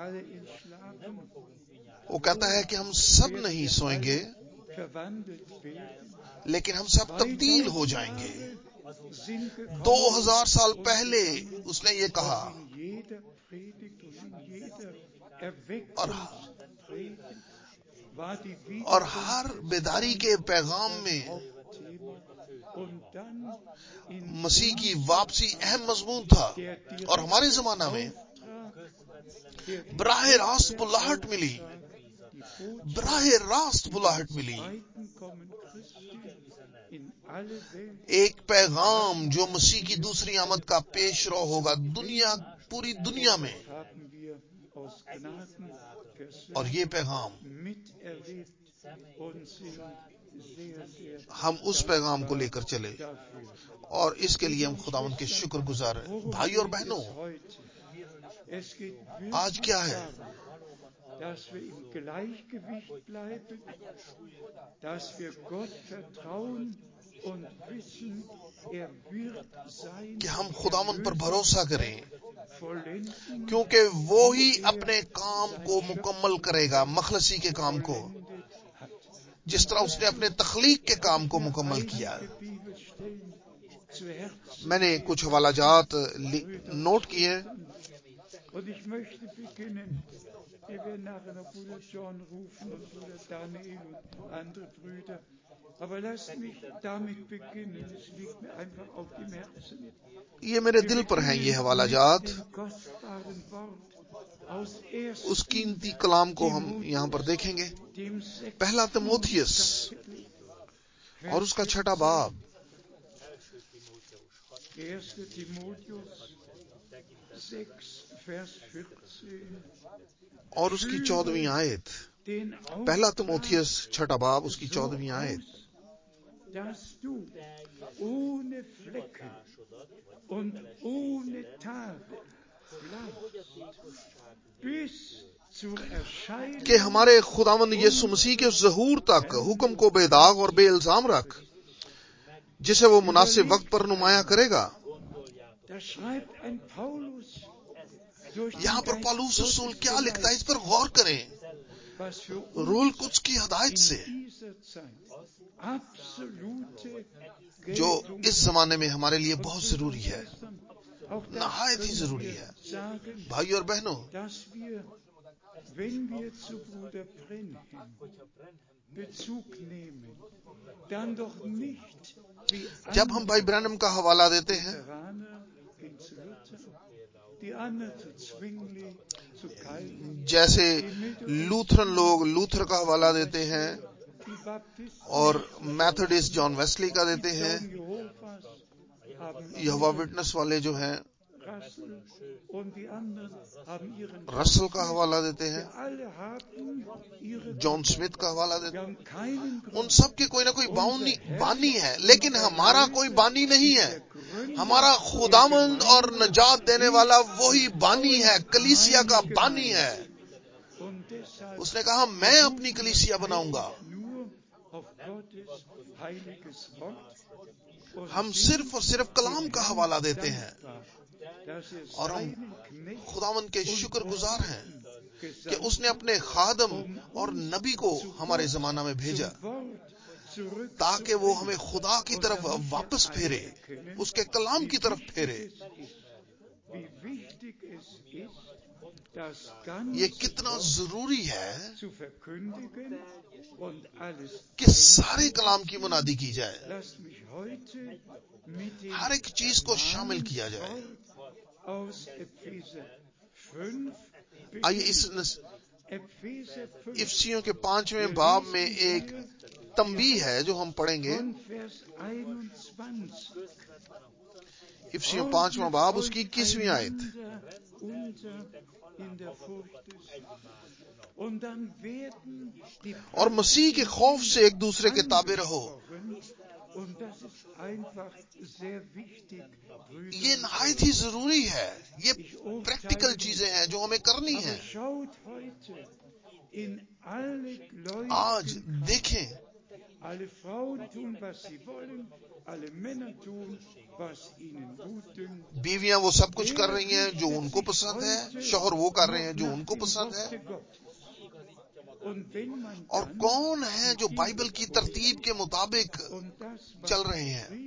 وہ کہتا ہے کہ ہم سب نہیں سوئیں گے لیکن ہم سب تبدیل ہو جائیں گے۔ دو ہزار سال پہلے اس نے یہ کہا، اور اور ہر بیداری کے پیغام میں مسیح کی واپسی اہم مضمون تھا۔ اور ہمارے زمانہ میں براہ راست بلاہٹ ملی، براہ راست بلاہٹ ملی، ایک پیغام جو مسیح کی دوسری آمد کا پیش رو ہوگا دنیا پوری دنیا میں۔ اور یہ پیغام ہم اس پیغام کو لے کر چلے، اور اس کے لیے ہم خداوند کے شکر گزار ہیں۔ بھائی اور بہنوں، آج کیا ہے؟ کہ ہم خداوند پر بھروسہ کریں، کیونکہ وہی اپنے کام کو مکمل کرے گا، مخلصی کے کام کو، جس طرح اس نے اپنے تخلیق کے کام کو مکمل کیا۔ میں نے کچھ حوالہ جات نوٹ کیے۔ یہ میرے دل پر ہیں یہ حوالہ جات۔ اس قیمتی کلام کو ہم یہاں پر دیکھیں گے، پہلا تیموتھیوس اور اس کا چھٹا باب، اور اس کی چودہویں آیت۔ پہلا تیموتھیوس چھٹا باب، اس کی چودہویں آیت۔ کہ ہمارے خداوند یسوع مسیح کے ظہور تک حکم کو بے داغ اور بے الزام رکھ، جسے وہ مناسب وقت پر نمایاں کرے گا۔ یہاں پر پالوس رسول کیا لکھتا ہے، اس پر غور کریں۔ روح القدس کی ہدایت سے، جو اس زمانے میں ہمارے لیے بہت ضروری ہے، نہایت ہی ضروری ہے۔ بھائی اور بہنوں، جب ہم بھائی برانم کا حوالہ دیتے ہیں جیسے لوتھرن لوگ لوتھر کا حوالہ دیتے ہیں اور میتھوڈسٹ جان ویسلی کا دیتے ہیں، یہوہ وٹنس والے جو ہیں رسل کا حوالہ دیتے ہیں، جان سمتھ کا حوالہ دیتے ہیں، ان سب کے کوئی نہ کوئی بانی بانی ہے، لیکن ہمارا کوئی بانی نہیں ہے. ہمارا خداوند اور نجات دینے والا وہی بانی ہے، کلیسیا کا بانی ہے. اس نے کہا میں اپنی کلیسیا بناؤں گا. ہم صرف اور صرف کلام کا حوالہ دیتے ہیں اور ہم خداوند کے شکر گزار ہیں کہ اس نے اپنے خادم اور نبی کو ہمارے زمانہ میں بھیجا تاکہ وہ ہمیں خدا کی طرف واپس پھیرے، اس کے کلام کی طرف پھیرے. یہ کتنا ضروری ہے کہ سارے کلام کی منادی کی جائے، ہر ایک چیز کو شامل کیا جائے. آئیے اس افسیوں کے پانچویں باب میں ایک تنبیہ ہے جو ہم پڑھیں گے. افسیوں پانچواں باب اس کی اکیسویں آیت. اور مسیح کے خوف سے ایک دوسرے کے تابع رہو. یہ نہایت ہی ضروری ہے، یہ پریکٹیکل چیزیں ہیں جو ہمیں کرنی ہیں. آج دیکھیں بیویاں وہ سب کچھ کر رہی ہیں جو ان کو پسند ہے، شوہر وہ کر رہے ہیں جو ان کو پسند ہے. اور کون ہیں جو بائبل کی ترتیب کے مطابق چل رہے ہیں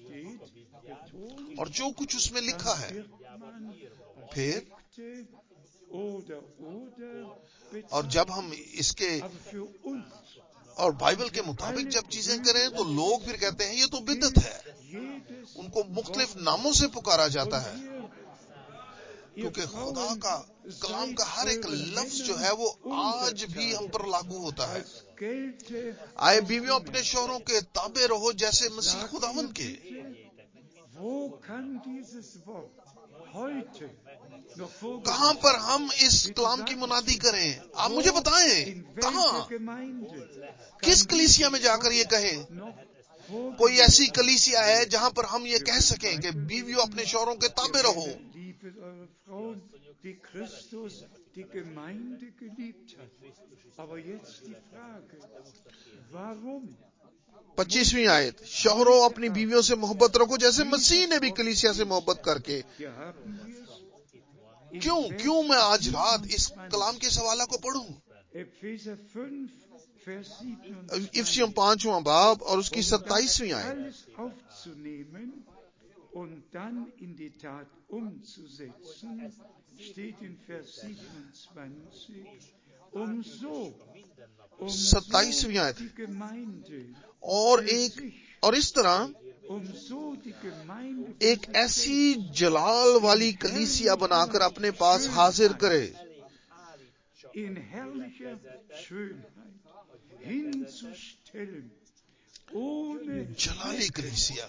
اور جو کچھ اس میں لکھا ہے. پھر اور جب ہم اس کے اور بائبل کے مطابق جب چیزیں کریں تو لوگ پھر کہتے ہیں یہ تو بدعت ہے. ان کو مختلف ناموں سے پکارا جاتا ہے کیونکہ خدا کا کلام کا ہر ایک لفظ جو ہے وہ آج بھی ہم پر لاگو ہوتا ہے. آئے بیویوں اپنے شوہروں کے تابع رہو جیسے مسیح خداوند کے. کہاں پر ہم اس کلام کی منادی کریں؟ آپ مجھے بتائیں کہاں، کس کلیسیا میں جا کر یہ کہیں؟ کوئی ایسی کلیسیا ہے جہاں پر ہم یہ کہہ سکیں کہ بیویوں اپنے شوہروں کے تابع رہو؟ پچیسویں آیت، شوہروں اپنی بیویوں سے محبت رکھو جیسے مسیح نے بھی کلیسیا سے محبت کر کے. کیوں کیوں میں آج رات اس کلام کے سوالہ کو پڑھوں؟ افسیوں پانچواں باب اور اس کی ستائیسویں آیت. ستائیسویں آیت، اور ایک اور اس طرح ایک ایسی جلال والی کلیسیا بنا کر اپنے پاس حاضر کرے. جلالی کلیسیا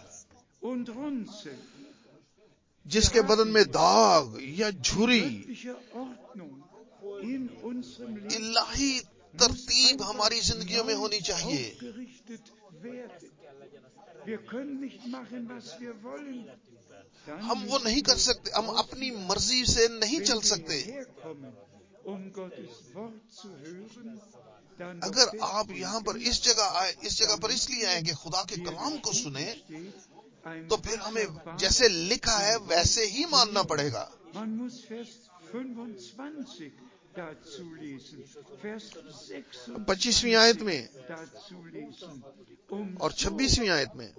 جس کے بدن میں داغ یا جھری. الہی ترتیب ہماری زندگیوں میں ہونی چاہیے. ہم وہ نہیں کر سکتے، ہم اپنی مرضی سے نہیں چل سکتے. اگر آپ یہاں پر اس جگہ آئے اس جگہ پر اس لیے آئیں کہ خدا کے کلام کو سنیں تو پھر ہمیں جیسے لکھا ہے ویسے ہی ماننا پڑے گا. پچیسویں آیت میں اور چھبیسویں آیت میں،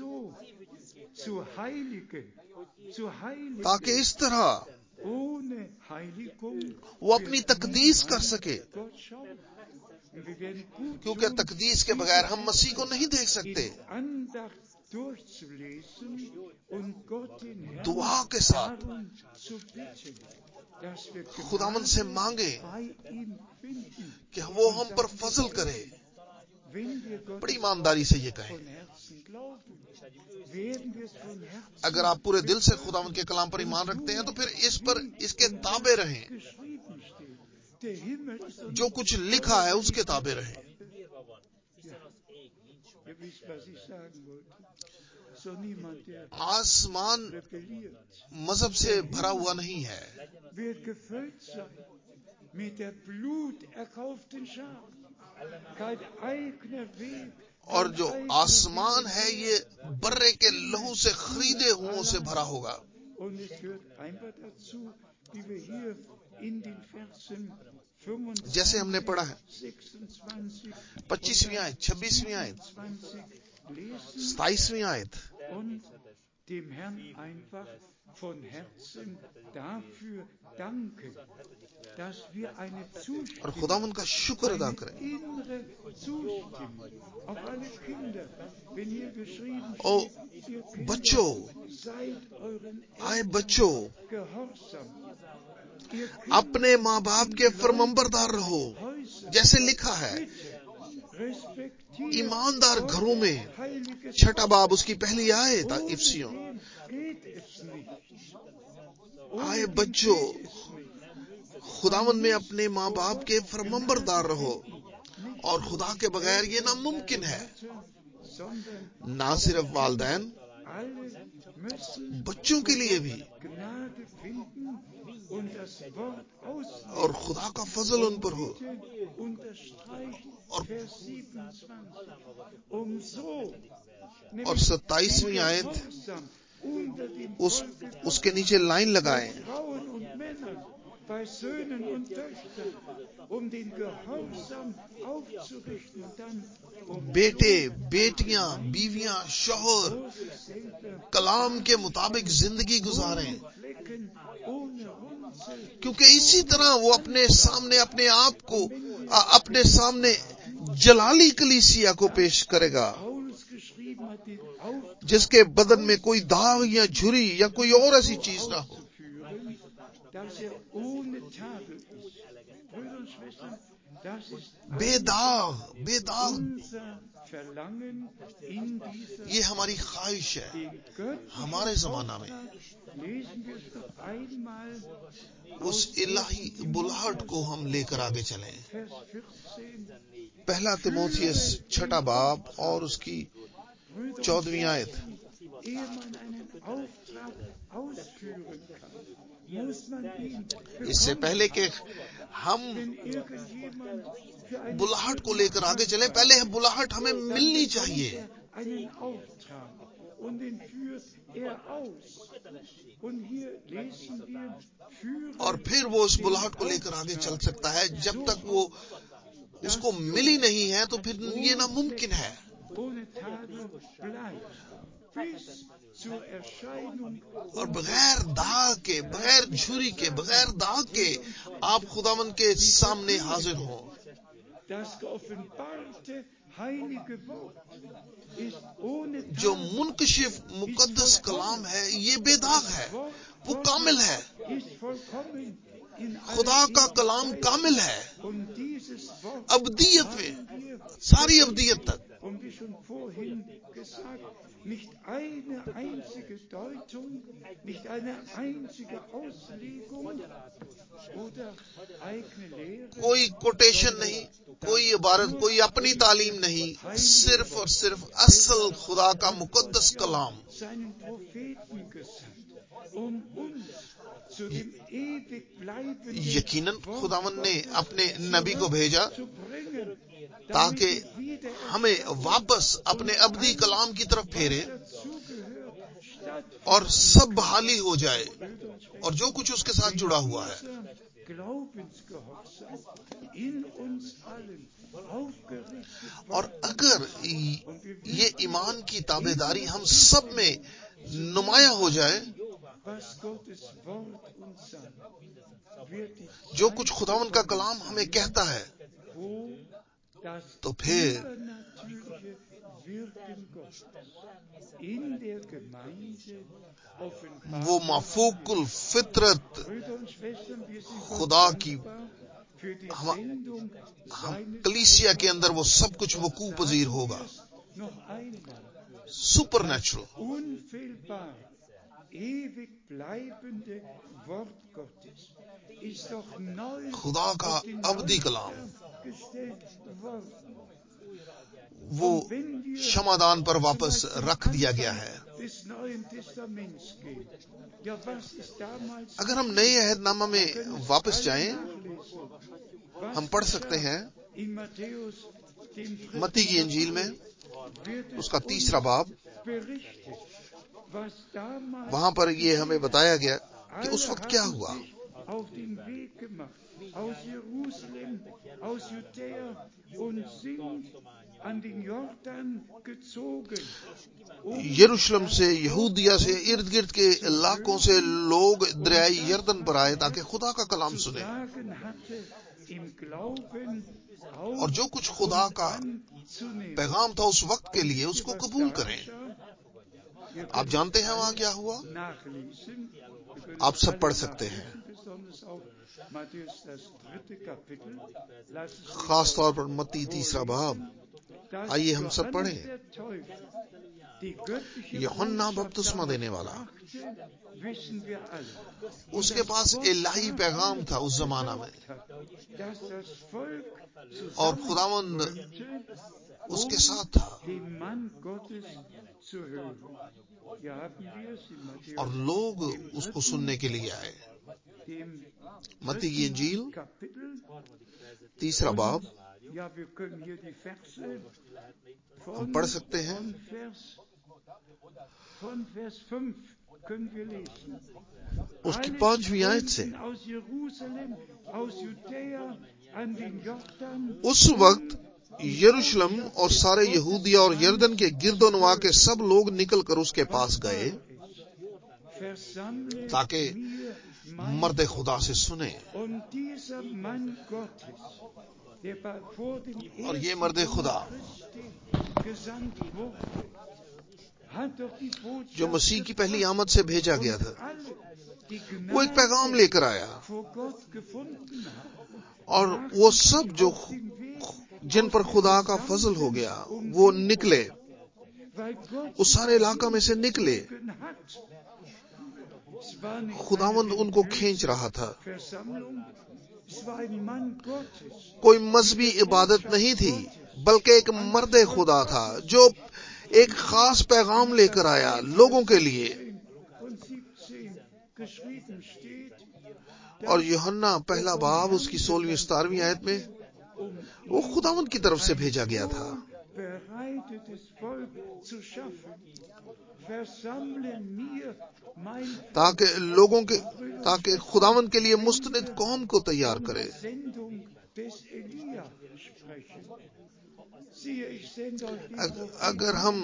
تاکہ اس طرح وہ اپنی تقدیس کر سکے. کیونکہ تقدیس کے بغیر ہم مسیح کو نہیں دیکھ سکتے. دعا کے ساتھ خداوند سے مانگے کہ وہ ہم پر فضل کرے. بڑی ایمانداری سے یہ کہیں. اگر آپ پورے دل سے خداوند کے کلام پر ایمان رکھتے ہیں تو پھر اس پر اس کے تابع رہیں. جو کچھ لکھا ہے اس کے تابع رہیں. آسمان مذہب سے بھرا ہوا نہیں ہے. اور جو آسمان ہے یہ برے کے لہو سے خریدے ہوں سے بھرا ہوگا. جیسے ہم نے پڑھا ہے پچیسویں آیت، چھبیسویں آیت، ستائیسویں آیت. اور خداوند کا شکر ادا کریں. او بچوں، آئے بچوں، اپنے ماں باپ کے فرمانبردار رہو جیسے لکھا ہے. ایماندار گھروں میں، چھٹا باب اس کی پہلی آیت افسیوں. آئے بچوں، خداوند میں اپنے ماں باپ کے فرمانبردار رہو. اور خدا کے بغیر یہ ناممکن ہے. نہ صرف والدین، بچوں کے لیے بھی. اور خدا کا فضل ان پر ہو. اور اور ستائیسویں آیت اس اس کے نیچے لائن لگائیں. بیٹے، بیٹیاں، بیویاں، شوہر کلام کے مطابق زندگی گزاریں. کیونکہ اسی طرح وہ اپنے سامنے اپنے آپ کو اپنے سامنے جلالی کلیسیا کو پیش کرے گا، جس کے بدن میں کوئی داغ یا جھری یا کوئی اور ایسی چیز نہ ہو. بے داغ، بے داغ یہ ہماری خواہش ہے. ہمارے زمانہ میں اس الہی بلاہٹ کو ہم لے کر آگے چلیں. پہلا تیموتھیوس چھٹا باب اور اس کی چودہویں آیت. اس سے پہلے کہ ہم بلاہٹ کو لے کر آگے چلیں، پہلے بلاہٹ ہمیں ملنی چاہیے. اور پھر وہ اس بلاہٹ کو لے کر آگے چل سکتا ہے. جب تک وہ اس کو ملی نہیں ہے تو پھر یہ ناممکن ہے. اور بغیر داغ کے، بغیر جھری کے، بغیر داغ کے آپ خداوند کے سامنے حاضر ہوں. جو منکشف مقدس کلام ہے یہ بے داغ ہے، وہ کامل ہے. خدا کا کلام کامل ہے ابدیت میں، ساری ابدیت تک. کوئی کوٹیشن نہیں، کوئی عبارت، کوئی اپنی تعلیم نہیں، صرف اور صرف اصل خدا کا مقدس کلام. یقیناً خداوند نے اپنے نبی کو بھیجا تاکہ ہمیں واپس اپنے ابدی کلام کی طرف پھیرے اور سب بحالی ہو جائے اور جو کچھ اس کے ساتھ جڑا ہوا ہے. اور اگر یہ ایمان کی تابعداری ہم سب میں نمایاں ہو جائے، جو کچھ خداوند کا کلام ہمیں کہتا ہے تو پھر وہ مافوق الفطرت خدا کی ہم, ہم کلیسیا کے اندر وہ سب کچھ وقوع پذیر ہوگا. سپر نیچرل خدا کا ابدی کلام وہ شمعدان پر واپس رکھ دیا گیا ہے. اگر ہم نئے عہد نامہ میں واپس جائیں ہم پڑھ سکتے ہیں متی کی انجیل میں اس کا تیسرا باب، وہاں پر یہ ہمیں بتایا گیا کہ اس وقت کیا ہوا. یروشلم سے، یہودیہ سے، ارد گرد کے علاقوں سے لوگ دریائے یردن پر آئے تاکہ خدا کا کلام سنیں، اور جو کچھ خدا کا پیغام تھا اس وقت کے لیے اس کو قبول کریں. آپ جانتے ہیں وہاں کیا ہوا؟ آپ سب پڑھ سکتے ہیں، خاص طور پر متی تیسرا باب. آئیے ہم سب پڑھیں. یوحنا بپتسمہ دینے والا، اس کے پاس الہی پیغام تھا اس زمانہ میں، اور خداوند اس کے ساتھ تھا، اور لوگ اس کو سننے کے لیے آئے. متی کی انجیل تیسرا باب، ہم پڑھ سکتے ہیں اس کی پانچویں آیت سے. اس وقت یروشلم اور سارے یہودیہ اور یردن کے گرد و نواح کے سب لوگ نکل کر اس کے پاس گئے تاکہ مرد خدا سے سنیں. اور یہ مرد خدا جو مسیح کی پہلی آمد سے بھیجا گیا تھا، وہ ایک پیغام لے کر آیا، اور وہ سب جو جن پر خدا کا فضل ہو گیا وہ نکلے، اس سارے علاقہ میں سے نکلے. خداوند ان کو کھینچ رہا تھا. کوئی مذہبی عبادت نہیں تھی، بلکہ ایک مرد خدا تھا جو ایک خاص پیغام لے کر آیا لوگوں کے لیے. اور یوحنا پہلا باب اس کی سولہویں ستارویں آیت میں وہ خداوند کی طرف سے بھیجا گیا تھا. تاکہ لوگوں کے تاکہ خداوند کے لیے مستند قوم کو تیار کرے. اگر ہم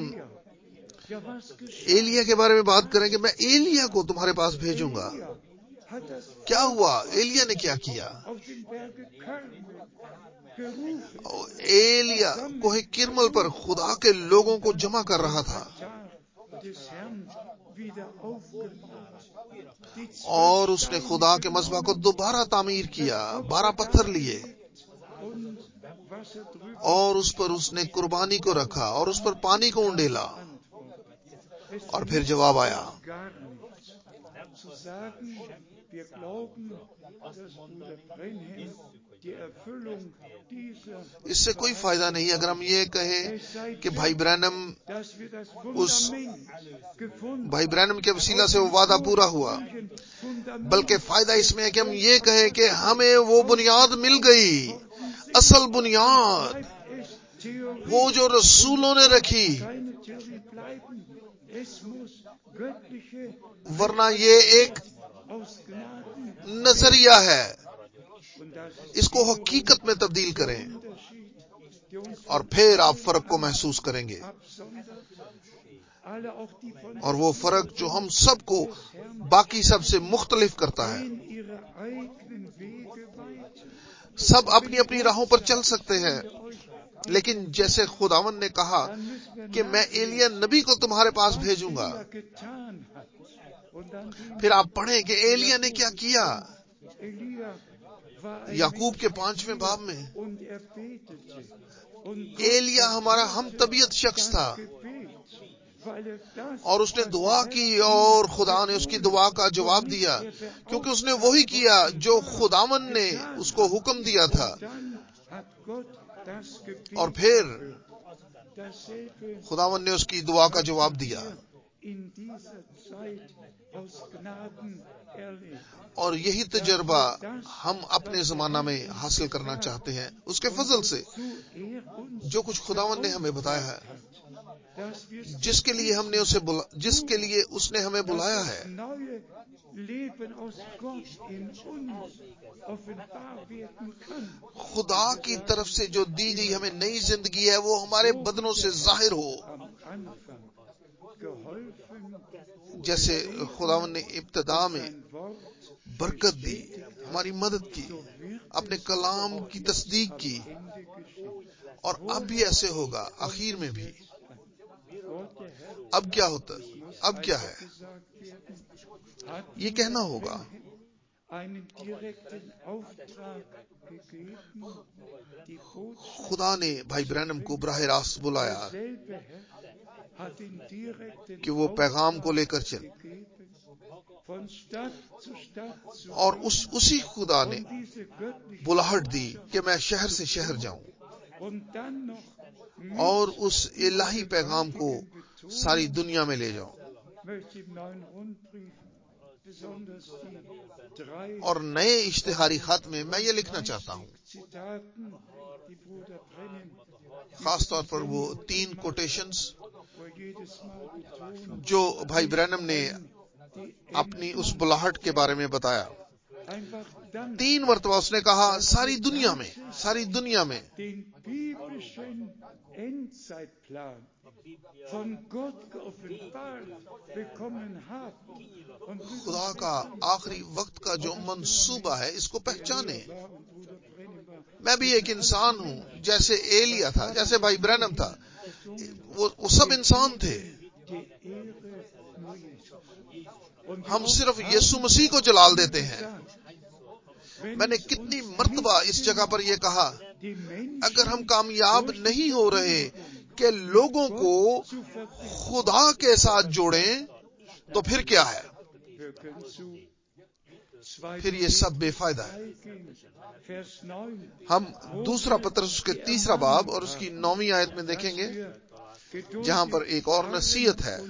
ایلیا کے بارے میں بات کریں کہ میں ایلیا کو تمہارے پاس بھیجوں گا، کیا ہوا؟ ایلیا نے کیا کیا؟ ایلیا کوہ کرمل پر خدا کے لوگوں کو جمع کر رہا تھا، اور اس نے خدا کے مذبح کو دوبارہ تعمیر کیا. بارہ پتھر لیے اور اس پر اس نے قربانی کو رکھا اور اس پر پانی کو انڈیلا، اور پھر جواب آیا. اس سے کوئی فائدہ نہیں اگر ہم یہ کہیں کہ بھائی برینم اس بھائی برینم کے وسیلہ سے وہ وعدہ پورا ہوا، بلکہ فائدہ اس میں ہے کہ ہم یہ کہیں کہ ہمیں وہ بنیاد مل گئی، اصل بنیاد وہ جو رسولوں نے رکھی، ورنہ یہ ایک نظریہ ہے. اس کو حقیقت میں تبدیل کریں اور پھر آپ فرق کو محسوس کریں گے. اور وہ فرق جو ہم سب کو باقی سب سے مختلف کرتا ہے. سب اپنی اپنی راہوں پر چل سکتے ہیں، لیکن جیسے خداوند نے کہا کہ میں ایلیا نبی کو تمہارے پاس بھیجوں گا، پھر آپ پڑھیں کہ ایلیا نے کیا کیا یعقوب کے پانچویں باب میں. ایلیا ہمارا ہم طبیعت شخص تھا اور اس نے دعا کی اور خدا نے اس کی دعا کا جواب دیا، کیونکہ اس نے وہی کیا جو خداوند نے اس کو حکم دیا تھا. اور پھر خداوند نے اس کی دعا کا جواب دیا. اور یہی تجربہ ہم اپنے زمانہ میں حاصل کرنا چاہتے ہیں اس کے فضل سے. جو کچھ خداوند نے ہمیں بتایا ہے، جس کے لیے ہم نے اسے بلا جس کے لیے اس نے ہمیں بلایا ہے، خدا کی طرف سے جو دی گئی ہمیں نئی زندگی ہے، وہ ہمارے بدنوں سے ظاہر ہو. جیسے خداوند نے ابتدا میں برکت دی، ہماری مدد کی، اپنے کلام کی تصدیق کی، اور اب بھی ایسے ہوگا آخر میں بھی. اب کیا ہوتا اب کیا ہے یہ کہنا ہوگا. خدا نے بھائی برانم کو براہ راست بلایا کہ وہ پیغام کو لے کر چل، اور اس اسی خدا نے بلاہٹ دی کہ میں شہر سے شہر جاؤں اور اس الہی پیغام کو ساری دنیا میں لے جاؤں. اور نئے اشتہاری خط میں میں یہ لکھنا چاہتا ہوں، خاص طور پر وہ تین کوٹیشنز جو بھائی برانم نے اپنی اس بلاہٹ کے بارے میں بتایا. تین مرتبہ اس نے کہا ساری دنیا میں، ساری دنیا میں. خدا کا آخری وقت کا جو منصوبہ ہے اس کو پہچانے. میں بھی ایک انسان ہوں، جیسے ایلیا تھا، جیسے بھائی برانم تھا، وہ, وہ سب انسان تھے. ہم صرف یسوع مسیح کو جلال دیتے ہیں. میں نے کتنی مرتبہ اس جگہ پر یہ کہا، اگر ہم کامیاب نہیں ہو رہے کہ لوگوں کو خدا کے ساتھ جوڑیں تو پھر کیا ہے؟ پھر یہ سب بے فائدہ ہے. ہم دوسرا پترس کے تیسرا باب اور اس کی نویں آیت میں دیکھیں گے، جہاں پر ایک اور نصیحت ہے.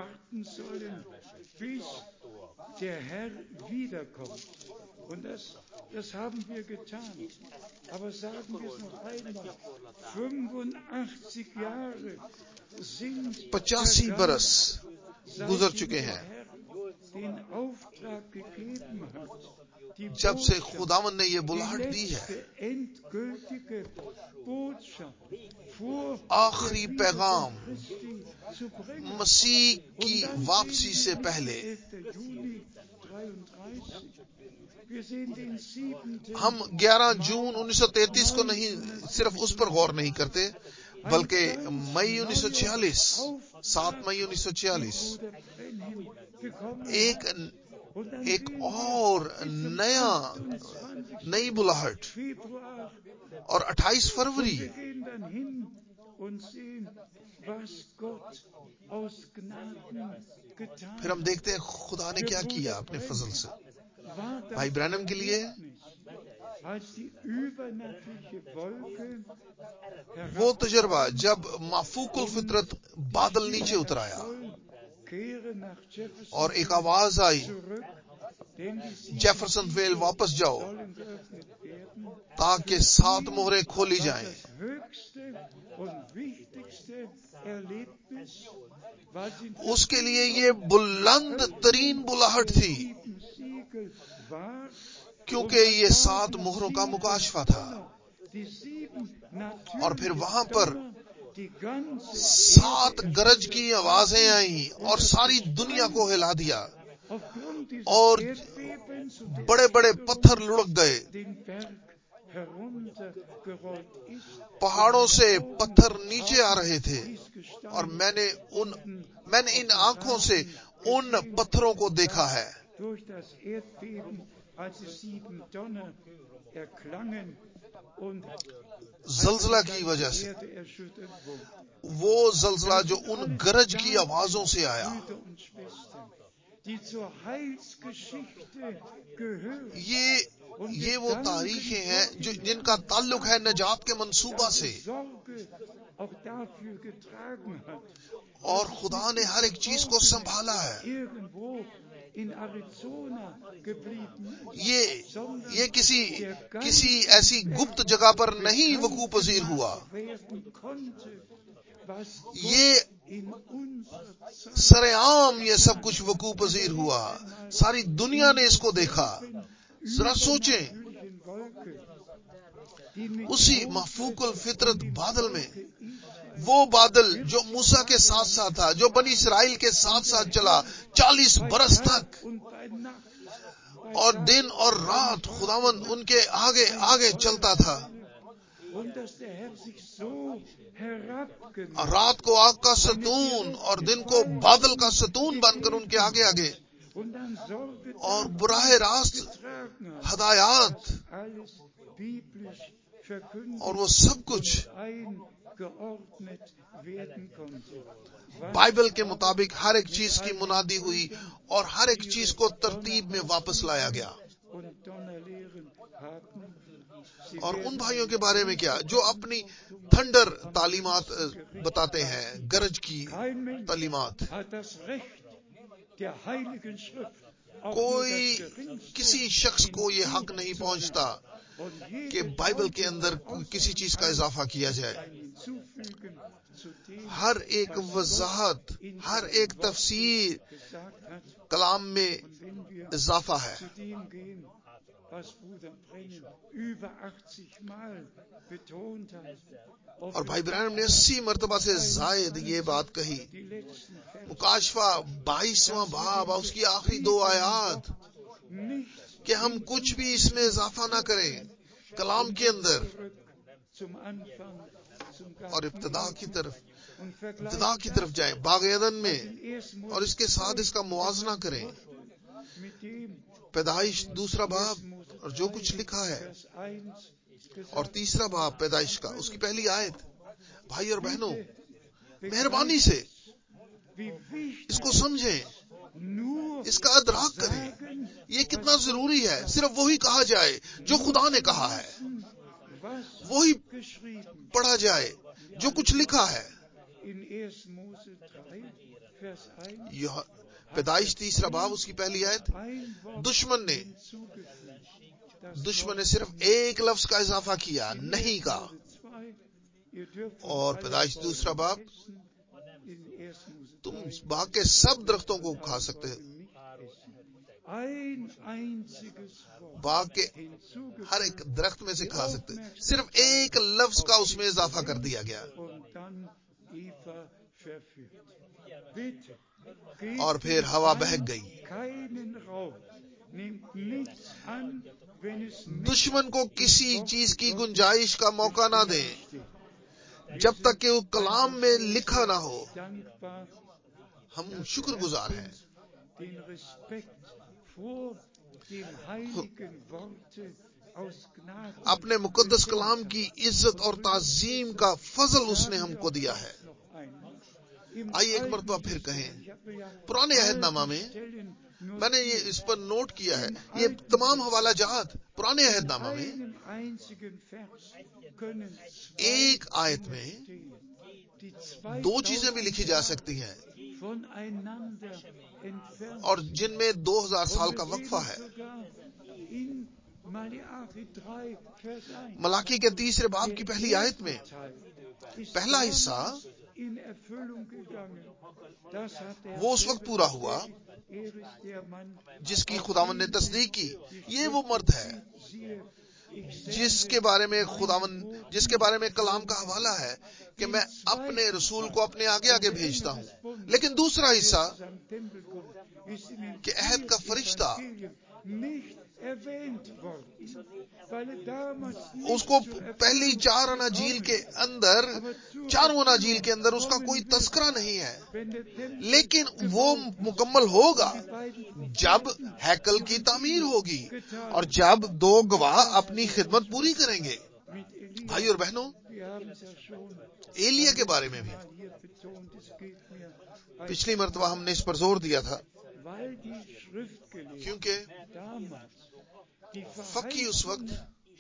Das haben wir getan. Aber sagen wir es noch einmal. fünfundachtzig Jahre sind پچاسی برس گزر چکے ہیں den Auftrag gegeben hat. جب سے خداوند نے یہ بلاہٹ دی ہے. آخری پیغام مسیح کی واپسی سے پہلے. ہم گیارہ جون انیس سو تینتیس کو نہیں صرف اس پر غور نہیں کرتے، بلکہ مئی انیس سو چھیالیس سات مئی انیس سو چھیالیس ایک ایک اور نیا نئی بلاہٹ، اور اٹھائیس فروری پھر ہم دیکھتے ہیں خدا نے کیا کیا اپنے فضل سے. بھائی برانم کے لیے وہ تجربہ جب مافوق الفطرت بادل نیچے اتر آیا اور ایک آواز آئی، جیفرسن ویل واپس جاؤ تاکہ سات مہریں کھولی جائیں. اس کے لیے یہ بلند ترین بلاہٹ تھی، کیونکہ یہ سات مہروں کا مکاشفہ تھا. اور پھر وہاں پر سات گرج کی آوازیں آئیں اور ساری دنیا کو ہلا دیا، اور بڑے بڑے پتھر لڑک گئے پہاڑوں سے پتھر نیچے آ رہے تھے اور میں نے ان میں نے ان آنکھوں سے ان پتھروں کو دیکھا ہے. زلزلہ کی وجہ سے، وہ زلزلہ جو ان گرج کی آوازوں سے آیا، یہ یہ وہ تاریخیں ہیں جو جن کا تعلق ہے نجات کے منصوبہ سے، اور خدا نے ہر ایک چیز کو سنبھالا ہے. یہ یہ کسی کسی ایسی گپت جگہ پر نہیں وقوع پذیر ہوا، یہ سر عام یہ سب کچھ وقوع پذیر ہوا. ساری دنیا نے اس کو دیکھا. ذرا سوچیں، اسی مفوق الفطرت بادل میں، وہ بادل جو موسیٰ کے ساتھ ساتھ تھا، جو بنی اسرائیل کے ساتھ ساتھ چلا چالیس برس تک، اور دن اور رات خداوند ان کے آگے آگے چلتا تھا. رات کو آگ کا ستون اور دن کو بادل کا ستون بن کر ان کے آگے آگے، اور براہ راست ہدایات اور وہ سب کچھ بائبل کے مطابق ہر ایک چیز کی منادی ہوئی اور ہر ایک چیز کو ترتیب میں واپس لایا گیا. اور ان بھائیوں کے بارے میں کیا جو اپنی تھنڈر تعلیمات بتاتے ہیں، گرج کی تعلیمات، کوئی کسی شخص کو یہ حق نہیں پہنچتا کہ بائبل کے اندر کسی چیز کا اضافہ کیا جائے. ہر ایک وضاحت، ہر ایک تفسیر کلام میں اضافہ ہے. اور بھائی برہنم نے اسی مرتبہ سے زائد یہ بات کہی. مکاشفہ بائیسواں باب اور اس کی آخری دو آیات، کہ ہم کچھ بھی اس میں اضافہ نہ کریں کلام کے اندر، اور ابتدا کی طرف ابتدا کی طرف جائیں باغ عدن میں، اور اس کے ساتھ اس کا موازنہ کریں. پیدائش دوسرا باب اور جو کچھ لکھا ہے، اور تیسرا باب پیدائش کا اس کی پہلی آیت. بھائی اور بہنوں، مہربانی سے اس کو سمجھیں، اس کا ادراک کریں. یہ کتنا ضروری ہے. صرف وہی کہا جائے جو خدا نے کہا ہے، وہی پڑھا جائے جو کچھ لکھا ہے. پیدائش تیسرا باب اس کی پہلی آیت. دشمن نے دشمن نے صرف ایک لفظ کا اضافہ کیا، نہیں کا. اور پیدائش دوسرا باب، تم باغ کے سب درختوں کو کھا سکتے ہو، باغ کے ہر ایک درخت میں سے کھا سکتے، صرف ایک لفظ کا اس میں اضافہ کر دیا گیا. اور پھر ہوا بہک گئی. دشمن کو کسی چیز کی گنجائش کا موقع نہ دیں جب تک کہ وہ کلام میں لکھا نہ ہو. ہم شکر گزار ہیں اپنے مقدس کلام کی عزت اور تعظیم کا فضل اس نے ہم کو دیا ہے. آئیے ایک مرتبہ پھر کہیں، پرانے عہد نامہ میں میں نے یہ اس پر نوٹ کیا ہے، یہ تمام حوالہ جات پرانے عہد نامہ میں ایک آیت میں دو چیزیں بھی لکھی جا سکتی ہیں، اور جن میں دو ہزار سال کا وقفہ ہے. ملاکی کے تیسرے باب کی پہلی آیت میں پہلا حصہ وہ اس وقت پورا ہوا جس کی خداوند نے تصدیق کی. یہ وہ مرد ہے جس کے بارے میں خداوند جس کے بارے میں کلام کا حوالہ ہے کہ میں اپنے رسول کو اپنے آگے آگے بھیجتا ہوں. لیکن دوسرا حصہ کہ عہد کا فرشتہ اس کو پہلی چار اناجیل کے اندر چاروں اناجیل کے اندر اس کا کوئی تذکرہ نہیں ہے، لیکن وہ مکمل ہوگا جب ہیکل کی تعمیر ہوگی اور جب دو گواہ اپنی خدمت پوری کریں گے۔ بھائی اور بہنوں، ایلیا کے بارے میں بھی پچھلی مرتبہ ہم نے اس پر زور دیا تھا، کیونکہ فقی اس وقت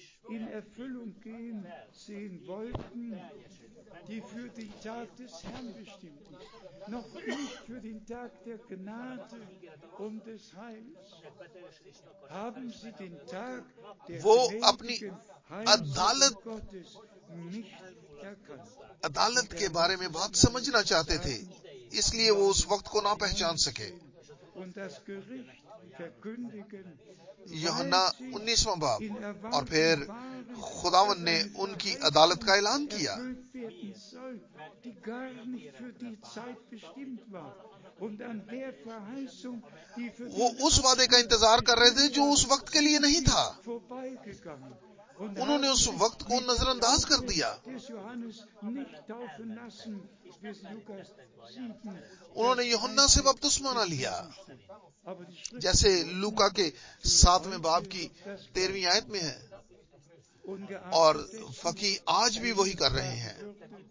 die für den Tag des Herrn bestimmt ist, noch nicht für den Tag der Gnade und des Heils. Haben Sie den Tag der gnädigen Heils Gottes nicht erkannt? عدالت کے بارے میں بات سمجھنا چاہتے تھے، اس لیے وہ اس وقت کو نہ پہچان سکے۔ Und das Gericht verkündigen, یوحنا انیسواں باب، اور پھر خداوند نے ان کی عدالت کا اعلان کیا۔ وہ اس وعدے کا انتظار کر رہے تھے جو اس وقت کے لیے نہیں تھا، انہوں نے اس وقت کو نظر انداز کر دیا۔ انہوں نے یوحنا سے بپتسمہ نہ لیا، جیسے لوکا کے ساتویں باب کی تیرہویں آیت میں ہے، اور فقی آج بھی وہی کر رہے ہیں۔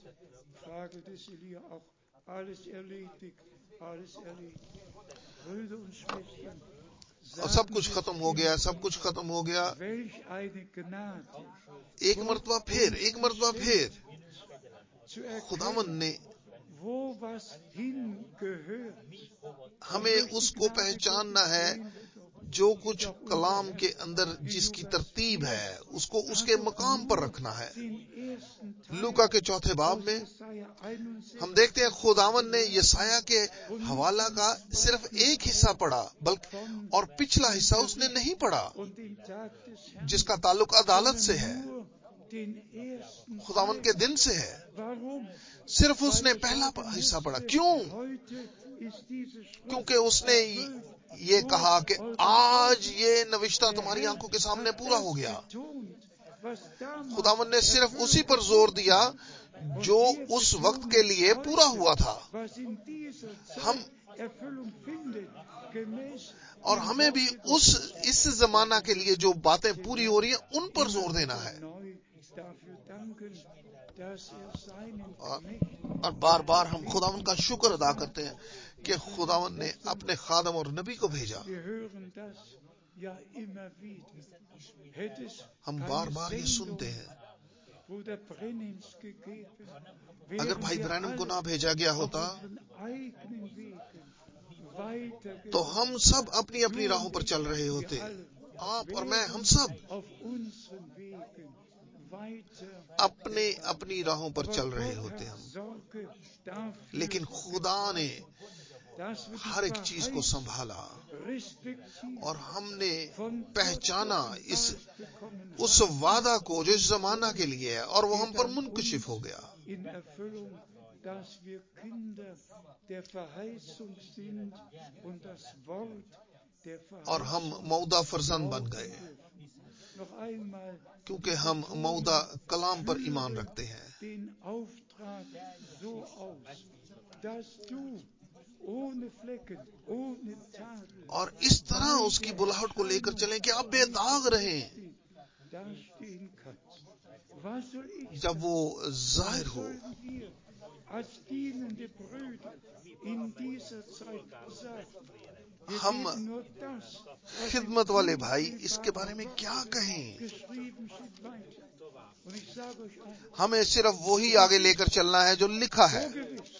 اور سب کچھ ختم ہو گیا، سب کچھ ختم ہو گیا۔ ایک مرتبہ پھر ایک مرتبہ پھر خداوند نے ہمیں اس کو پہچاننا ہے جو کچھ کلام کے اندر جس کی ترتیب ہے اس کو اس کے مقام پر رکھنا ہے۔ لوکا کے چوتھے باب میں ہم دیکھتے ہیں خداوند نے یسایہ کے حوالہ کا صرف ایک حصہ پڑھا، بلکہ اور پچھلا حصہ اس نے نہیں پڑھا جس کا تعلق عدالت سے ہے، خداوند کے دن سے ہے۔ صرف اس نے پہلا حصہ پڑھا۔ کیوں؟ کیونکہ اس نے یہ کہا کہ آج یہ نوشتہ تمہاری آنکھوں کے سامنے پورا ہو گیا۔ خداوند نے صرف اسی پر زور دیا جو اس وقت کے لیے پورا ہوا تھا۔ ہم اور ہمیں بھی اس اس زمانہ کے لیے جو باتیں پوری ہو رہی ہیں ان پر زور دینا ہے، اور بار بار ہم خداوند کا شکر ادا کرتے ہیں کہ خداوند نے اپنے خادم اور نبی کو بھیجا۔ ہم بار بار یہ سنتے ہیں، اگر بھائی برانم کو نہ بھیجا گیا ہوتا تو ہم سب اپنی اپنی راہوں پر چل رہے ہوتے، آپ اور میں، ہم سب اپنے اپنی راہوں پر چل رہے ہوتے ہم، لیکن خدا نے ہر ایک چیز کو سنبھالا اور ہم نے پہچانا اس اس وعدہ کو جو اس زمانہ کے لیے ہے، اور وہ ہم پر منکشف ہو گیا۔ اور ہم مودع فرزند بن گئے کیونکہ ہم مودع کلام پر ایمان رکھتے ہیں۔ اور اس طرح اس کی بلاہٹ کو لے کر چلیں کہ آپ بے داغ رہیں جب وہ ظاہر ہو۔ ہم خدمت والے بھائی اس کے بارے میں کیا کہیں؟ ہمیں صرف وہی آگے لے کر چلنا ہے جو لکھا ہے۔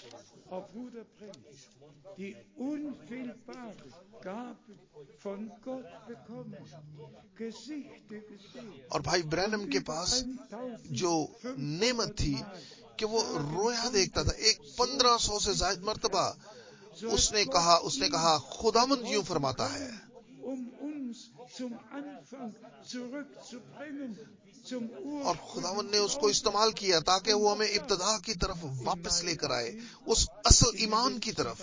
اور بھائی برینم کے پاس جو نعمت تھی کہ وہ رویا دیکھتا تھا، ایک پندرہ سو سے زائد مرتبہ اس نے کہا اس نے کہا خداوند یوں فرماتا ہے۔ اور خداوند نے اس کو استعمال کیا تاکہ وہ ہمیں ابتدا کی طرف واپس لے کر آئے، اس اصل ایمان کی طرف۔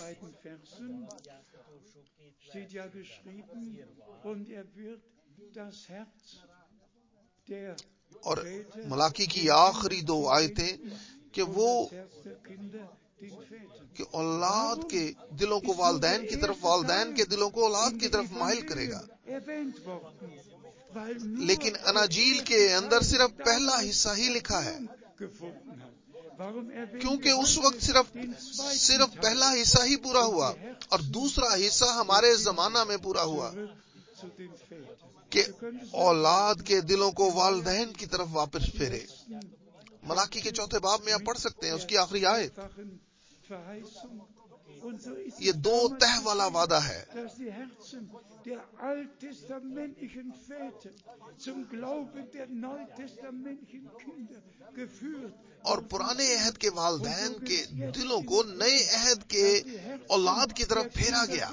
اور ملاکی کی آخری دو آیتیں کہ وہ کہ اولاد کے دلوں کو والدین کی طرف، والدین کے دلوں کو اولاد کی طرف مائل کرے گا. لیکن اناجیل کے اندر صرف پہلا حصہ ہی لکھا ہے، کیونکہ اس وقت صرف صرف پہلا حصہ ہی پورا ہوا اور دوسرا حصہ ہمارے زمانہ میں پورا ہوا کہ اولاد کے دلوں کو والدین کی طرف واپس پھیرے. ملاکی کے چوتھے باب میں آپ پڑھ سکتے ہیں اس کی آخری آیت. یہ دو تہ والا وعدہ ہے. اور پرانے عہد کے والدین کے دلوں کو نئے عہد کے اولاد کی طرف پھیرا گیا،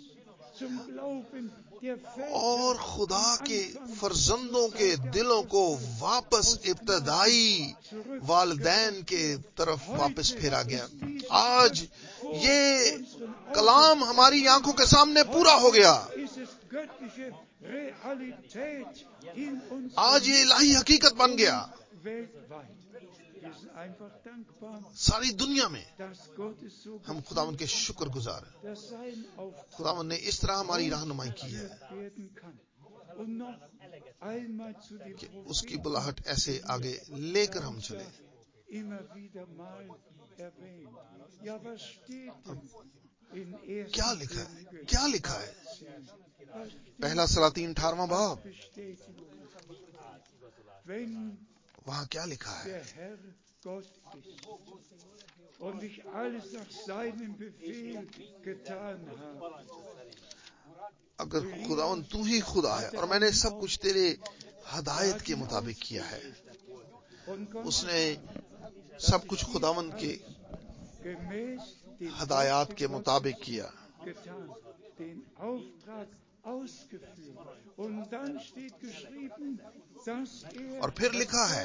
اور خدا کے فرزندوں کے دلوں کو واپس ابتدائی والدین کے طرف واپس پھیرا گیا. آج یہ کلام ہماری آنکھوں کے سامنے پورا ہو گیا. آج یہ الہی حقیقت بن گیا ساری دنیا میں. ہم خداوند کے شکر گزار ہیں. خداوند نے اس طرح ہماری رہنمائی کی ہے کہ اس کی بلاہٹ ایسے آگے لے کر ہم چلے. کیا لکھا ہے؟ کیا لکھا ہے؟ پہلا سلاطین اٹھارہواں باب، وہاں کیا لکھا ہے؟ اگر خداوند تو ہی خدا ہے اور میں نے سب کچھ تیرے ہدایت کے مطابق کیا ہے. اس نے سب کچھ خداوند کے ہدایات کے مطابق کیا. اور پھر لکھا ہے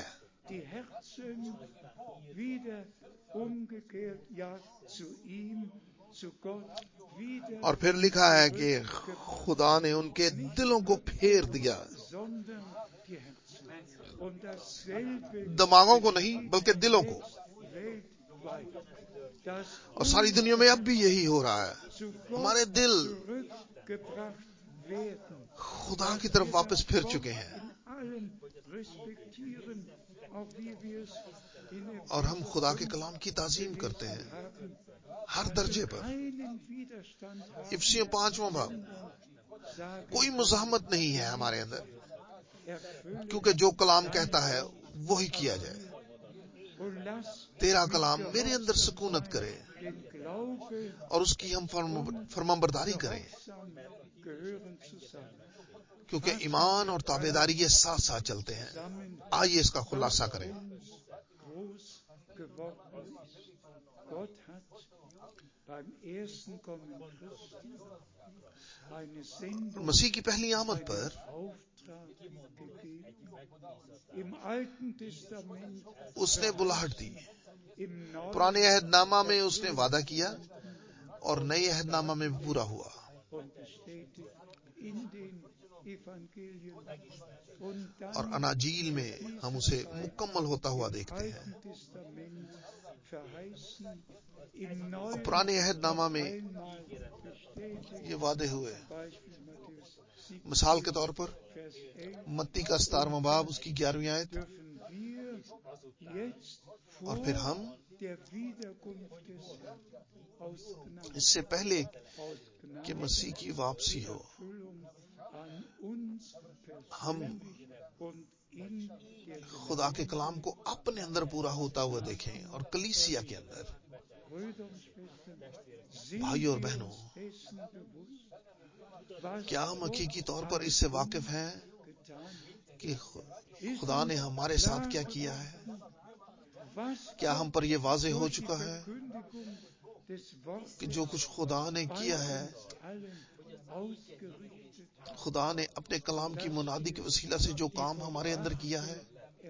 اور پھر لکھا ہے کہ خدا نے ان کے دلوں کو پھیر دیا، دماغوں کو نہیں بلکہ دلوں کو. اور ساری دنیا میں اب بھی یہی ہو رہا ہے. ہمارے دل خدا کی طرف واپس پھر چکے ہیں، اور ہم خدا کے کلام کی تعظیم کرتے ہیں ہر درجے پر. افسیوں پانچواں باب، کوئی مزاحمت نہیں ہے ہمارے اندر، کیونکہ جو کلام کہتا ہے وہی کیا جائے. تیرا کلام میرے اندر سکونت کرے اور اس کی ہم فرمان برداری کریں، کیونکہ ایمان اور تابعداری یہ ساتھ ساتھ چلتے ہیں. آئیے اس کا خلاصہ کریں. مسیح کی پہلی آمد پر اس نے بلاہٹ دی. پرانے عہد نامہ میں اس نے وعدہ کیا اور نئے عہد نامہ میں پورا ہوا. اور اناجیل میں ہم اسے مکمل ہوتا ہوا دیکھتے ہیں. پرانے عہد نامہ میں یہ وعدے ہوئے. مثال کے طور پر متی کا ستارہواں باب اس کی گیارہویں آیت. اور پھر ہم اس سے پہلے کہ مسیح کی واپسی ہو، ہم خدا کے کلام کو اپنے اندر پورا ہوتا ہوا دیکھیں. اور کلیسیا کے اندر بھائیوں اور بہنوں، کیا ہم حقیقی طور پر اس سے واقف ہیں کہ خدا نے ہمارے ساتھ کیا کیا ہے؟ کیا ہم پر یہ واضح ہو چکا ہے کہ جو کچھ خدا نے کیا ہے، خدا نے اپنے کلام کی منادی کے وسیلہ سے جو کام ہمارے اندر کیا ہے،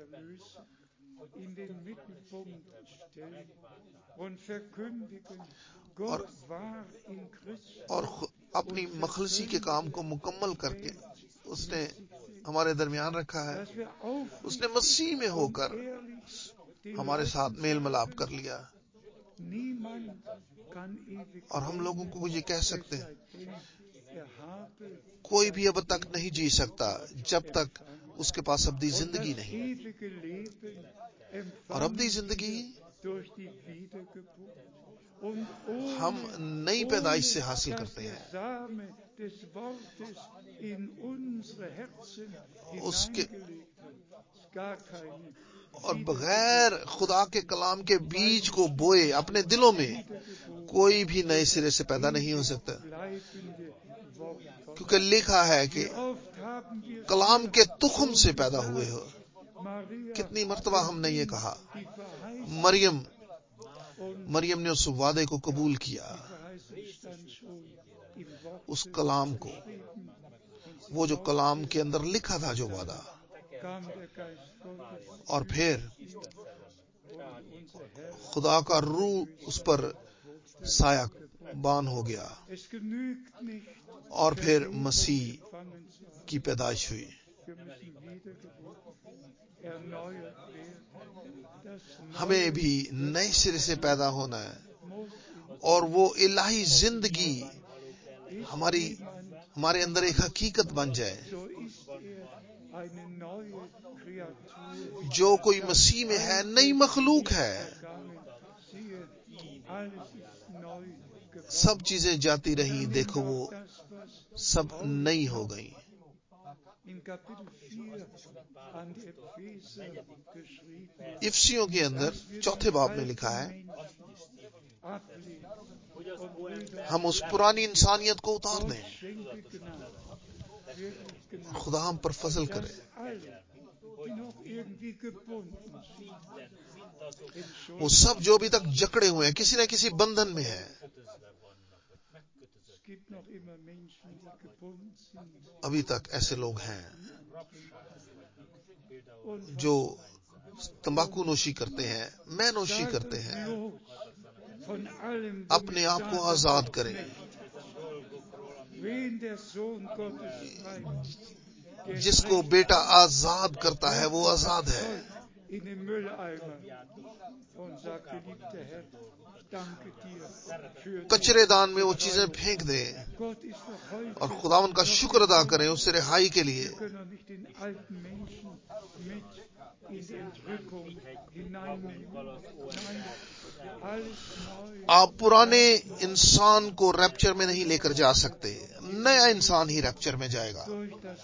اور اور اپنی مخلصی کے کام کو مکمل کر کے اس نے ہمارے درمیان رکھا ہے. اس نے مسیح میں ہو کر ہمارے ساتھ میل ملاپ کر لیا. اور ہم لوگوں کو یہ کہہ سکتے ہیں کوئی بھی اب تک نہیں جی سکتا جب تک اس کے پاس ابدی زندگی نہیں. اور ابدی زندگی ہم نئی پیدائش سے حاصل کرتے ہیں. اس کے اور بغیر خدا کے کلام کے بیج کو بوئے اپنے دلوں میں کوئی بھی نئے سرے سے پیدا نہیں ہو سکتا. کیونکہ لکھا ہے کہ کلام کے تخم سے پیدا ہوئے ہو. کتنی مرتبہ ہم نے یہ کہا. مریم مریم نے اس وعدے کو قبول کیا, اس کلام کو, وہ جو کلام کے اندر لکھا تھا جو وعدہ. اور پھر خدا کا روح اس پر سایہ بان ہو گیا اور پھر مسیح کی پیدائش ہوئی. ہمیں بھی نئے سرے سے پیدا ہونا ہے اور وہ الہی زندگی ہماری ہمارے اندر ایک حقیقت بن جائے. جو کوئی مسیح میں ہے نئی مخلوق ہے. سب چیزیں جاتی رہیں, دیکھو وہ سب نئی ہو گئی. افسیوں کے اندر چوتھے باب میں لکھا ہے ہم اس پرانی انسانیت کو اتار دیں. خدا ہم پر فضل کرے. وہ سب جو ابھی تک جکڑے ہوئے ہیں, کسی نہ کسی بندھن میں ہے. ابھی تک ایسے لوگ ہیں جو تمباکو نوشی کرتے ہیں, میں نوشی کرتے ہیں. اپنے آپ کو آزاد کریں. جس کو بیٹا آزاد کرتا ہے وہ آزاد ہے. کچرے دان میں وہ چیزیں پھینک دیں اور خداوند کا شکر ادا کریں اس سے رہائی کے لیے. آپ پرانے انسان کو ریپچر میں نہیں لے کر جا سکتے, نیا انسان ہی ریپچر میں جائے گا.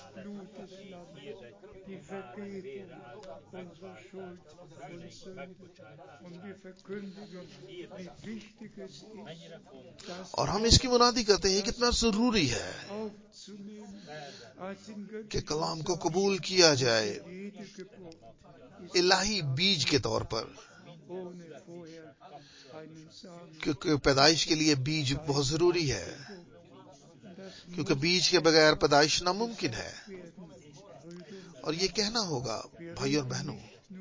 اور ہم اس کی منادی کرتے ہیں کتنا ضروری ہے کہ کلام کو قبول کیا جائے الہی بیج کے طور پر, کیونکہ پیدائش کے لیے بیج بہت ضروری ہے, کیونکہ بیج کے بغیر پیدائش ناممکن ہے. اور یہ کہنا ہوگا بھائی اور بہنوں,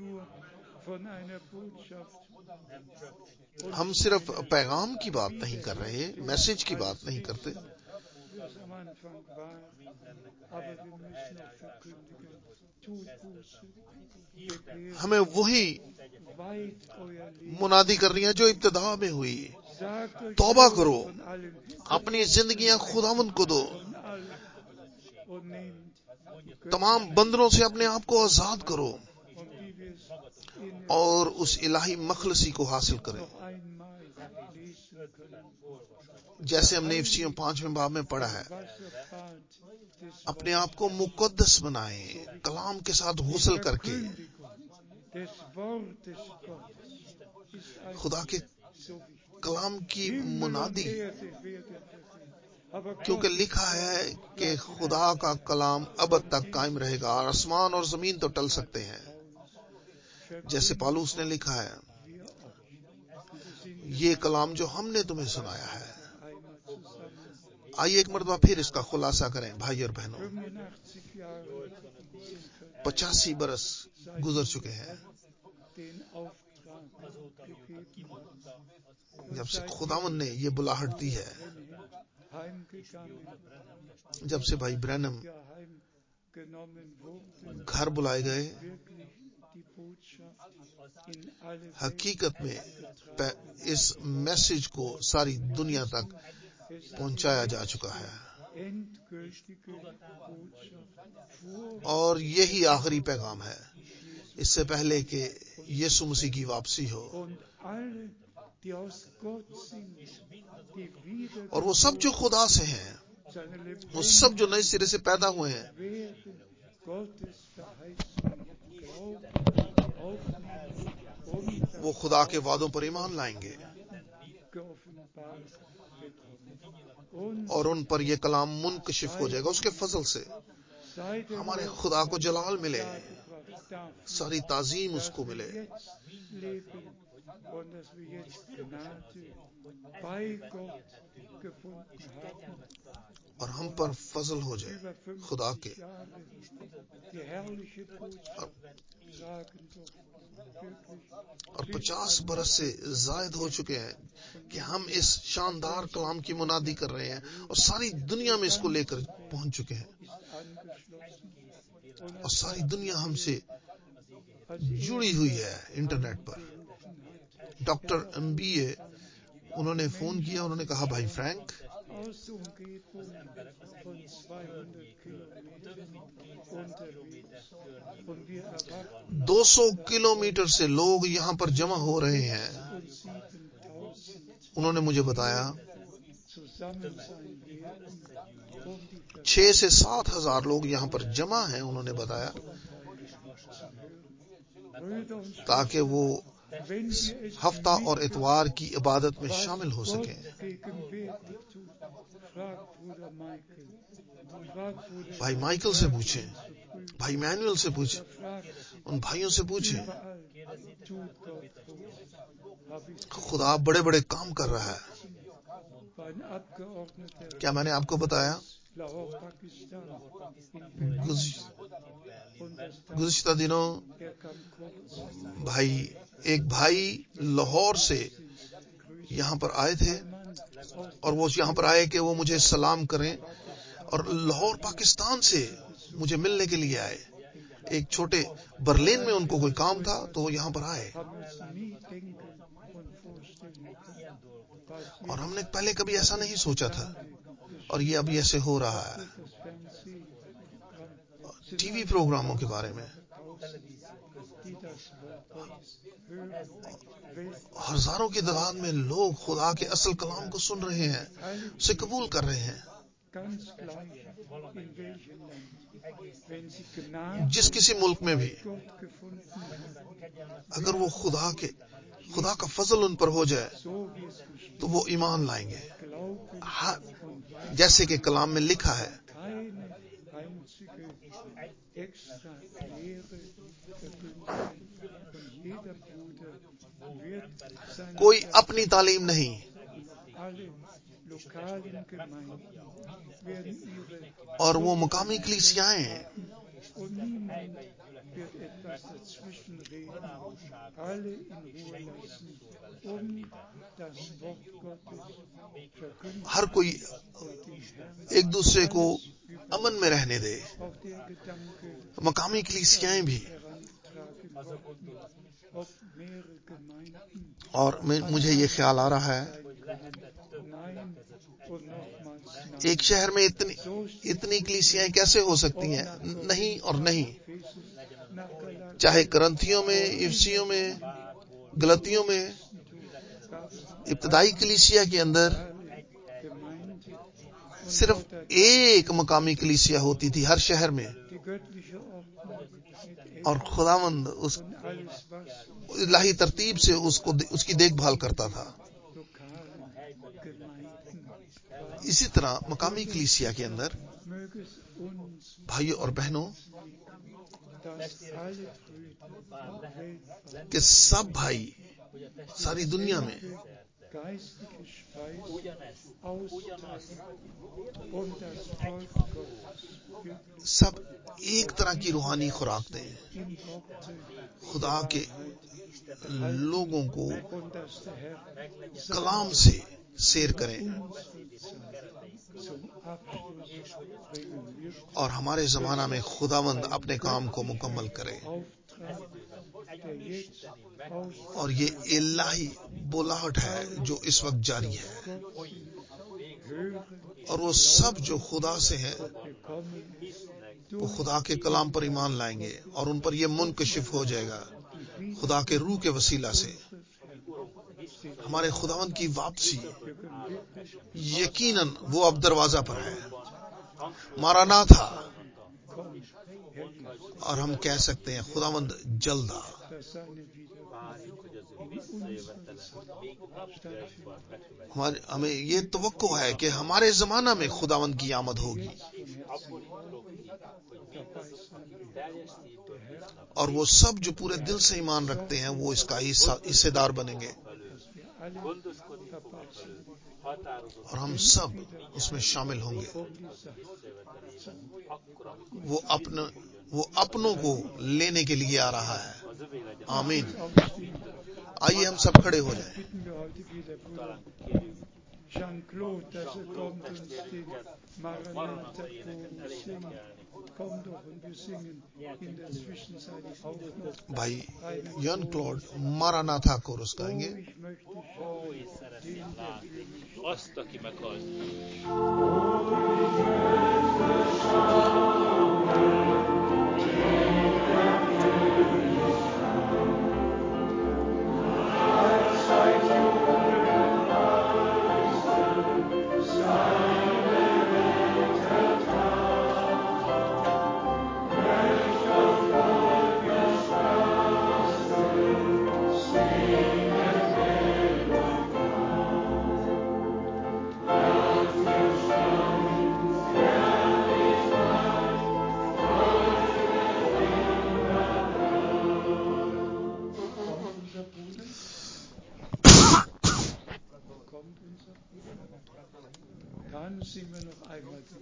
ہم صرف پیغام کی بات نہیں کر رہے, میسج کی بات نہیں کرتے. ہمیں وہی منادی کرنی ہے جو ابتدا میں ہوئی. توبہ کرو, اپنی زندگیاں خداوند کو دو, تمام بندروں سے اپنے آپ کو آزاد کرو اور اس الہی مخلصی کو حاصل کریں. جیسے ہم نے افسیوں پانچویں باب میں پڑھا ہے, اپنے آپ کو مقدس بنائیں کلام کے ساتھ غسل کر کے. خدا کے کلام کی منادی, کیونکہ لکھا ہے کہ خدا کا کلام ابد تک قائم رہے گا. آسمان اور زمین تو ٹل سکتے ہیں, جیسے پالوس نے لکھا ہے, یہ کلام جو ہم نے تمہیں سنایا ہے. آئیے ایک مرتبہ پھر اس کا خلاصہ کریں بھائی اور بہنوں. پچاسی برس گزر چکے ہیں جب سے خداوند نے یہ بلاہٹ دی ہے, جب سے بھائی برینم گھر بلائے گئے، حقیقت میں اس میسج کو ساری دنیا تک پہنچایا جا چکا ہے، اور یہی آخری پیغام ہے اس سے پہلے کہ یسوع مسیح کی واپسی ہو۔ اور وہ سب جو خدا سے ہیں، وہ سب جو نئے سرے سے پیدا ہوئے ہیں، وہ خدا کے وعدوں پر ایمان لائیں گے، اور ان پر یہ کلام منکشف ہو جائے گا اس کے فضل سے۔ ہمارے خدا کو جلال ملے، ساری تعظیم اس کو ملے، اور ہم پر فضل ہو جائے خدا کے۔ اور پچاس برس سے زائد ہو چکے ہیں کہ ہم اس شاندار کلام کی منادی کر رہے ہیں، اور ساری دنیا میں اس کو لے کر پہنچ چکے ہیں، اور ساری دنیا ہم سے جڑی ہوئی ہے انٹرنیٹ پر۔ ڈاکٹر ایم بی اے انہوں نے فون کیا، انہوں نے کہا بھائی فرینک، دو سو کلو میٹر سے لوگ یہاں پر جمع ہو رہے ہیں۔ انہوں نے مجھے بتایا چھ سے سات ہزار لوگ یہاں پر جمع ہیں، انہوں نے بتایا، تاکہ وہ ہفتہ اور اتوار کی عبادت میں شامل ہو سکیں۔ بھائی مائیکل سے پوچھیں، بھائی مینوئل سے پوچھیں، ان بھائیوں سے پوچھیں، خدا بڑے بڑے کام کر رہا ہے۔ کیا میں نے آپ کو بتایا گزشتہ دنوں بھائی ایک بھائی لاہور سے یہاں پر آئے تھے، اور وہ یہاں پر آئے کہ وہ مجھے سلام کریں، اور لاہور پاکستان سے مجھے ملنے کے لیے آئے۔ ایک چھوٹے برلین میں ان کو کوئی کام تھا تو وہ یہاں پر آئے، اور ہم نے پہلے کبھی ایسا نہیں سوچا تھا، اور یہ ابھی ایسے ہو رہا ہے۔ ٹی وی پروگراموں کے بارے میں ہزاروں کی تعداد میں لوگ خدا کے اصل کلام کو سن رہے ہیں، اسے قبول کر رہے ہیں۔ جس کسی ملک میں بھی اگر وہ خدا کے خدا کا فضل ان پر ہو جائے تو وہ ایمان لائیں گے، جیسے کہ کلام میں لکھا ہے۔ کوئی اپنی تعلیم نہیں، اور وہ مقامی کلیسیائیں ہیں، ہر کوئی ایک دوسرے کو امن میں رہنے دے، مقامی کلیسیائیں بھی۔ اور مجھے یہ خیال آ رہا ہے ایک شہر میں اتنی اتنی کلیسیائیں کیسے ہو سکتی ہیں؟ نہیں اور نہیں، چاہے کرنتھیوں میں، افسیوں میں، گلتیوں میں، ابتدائی کلیسیا کے اندر صرف ایک مقامی کلیسیا ہوتی تھی ہر شہر میں، اور خداوند اس الہی ترتیب سے اس کو اس کی دیکھ بھال کرتا تھا۔ اسی طرح مقامی کلیسیا کے اندر بھائیوں اور بہنوں کہ سب بھائی ساری دنیا میں geistliche Speise austeilen und das Volk Gottes سب ایک طرح کی روحانی خوراک دیں, in Worte خدا کے لوگوں کو und dass der Herr کلام سے سیر کریں, zum Abschluss bringen wird. اور ہمارے زمانہ میں خداوند اپنے کام کو مکمل کرے. Auftrag, der jetzt aus اور یہ الہی بلاہٹ ہے جو اس وقت جاری ہے, hören اور وہ سب جو خدا سے ہیں bekommen وہ خدا کے کلام پر ایمان لائیں گے, اور ان پر یہ منکشف ہو جائے گا خدا کے روح کے وسیلہ سے. ہمارے خداوند کی واپسی یقیناً وہ اب دروازہ پر ہے, مارانا تھا, اور ہم کہہ سکتے ہیں خداوند جلد آ. dass seine Wiederkunft in unserer Zeit stattfindet. ہمارے ہمیں یہ توقع ہے کہ ہمارے زمانہ میں خداوند کی آمد ہوگی, اور وہ سب جو پورے دل سے ایمان رکھتے ہیں وہ اس کا حصے دار بنیں گے, اور ہم سب اس میں شامل ہوں گے. وہ اپنے وہ اپنوں کو لینے کے لیے آ رہا ہے. آمین. آئیے ہم سب کھڑے ہو جائیں. Bitten wir heute wieder Bruder Jean-Claude, dass er kommt und den Maranatha-Chor singt. Komm doch und wir singen in der Zwischenzeit auch noch. بھائی یون کلوڈ ماراناتھا کورس گائیں گے. Oh, ich möchte schauen, den, der für mich Azt, aki meghalt. Dann singen wir noch einmal die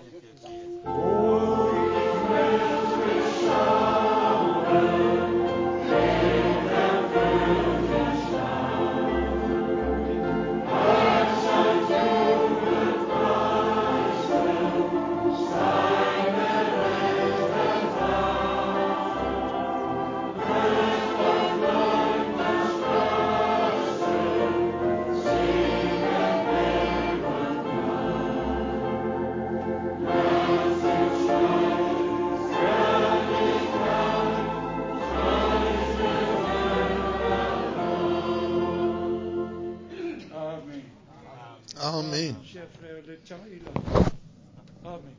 آمین. Cher frère le temps est là. Amen.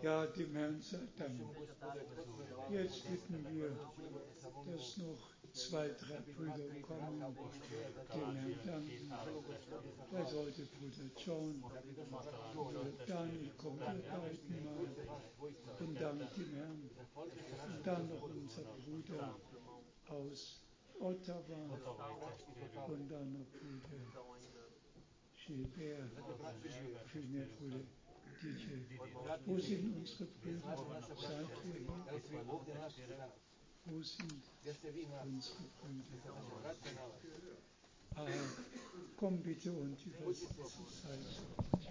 Ja, dem Herrn sei Dank. Jetzt bitten wir, dass noch zwei, drei Brüder kommen, dem Herrn danken. Da sollte Bruder John, Bruder Daniel kommen, wir beiden mal und danken dem Herrn. Und dann noch unser Bruder aus Ottawa und dann noch Bruder Gilbert, vielmehr Bruder Didier. Wo sind unsere Brüder? Seid ihr hier? Wo sind unsere Brüder? Ah, komm bitte und übersetze Seite.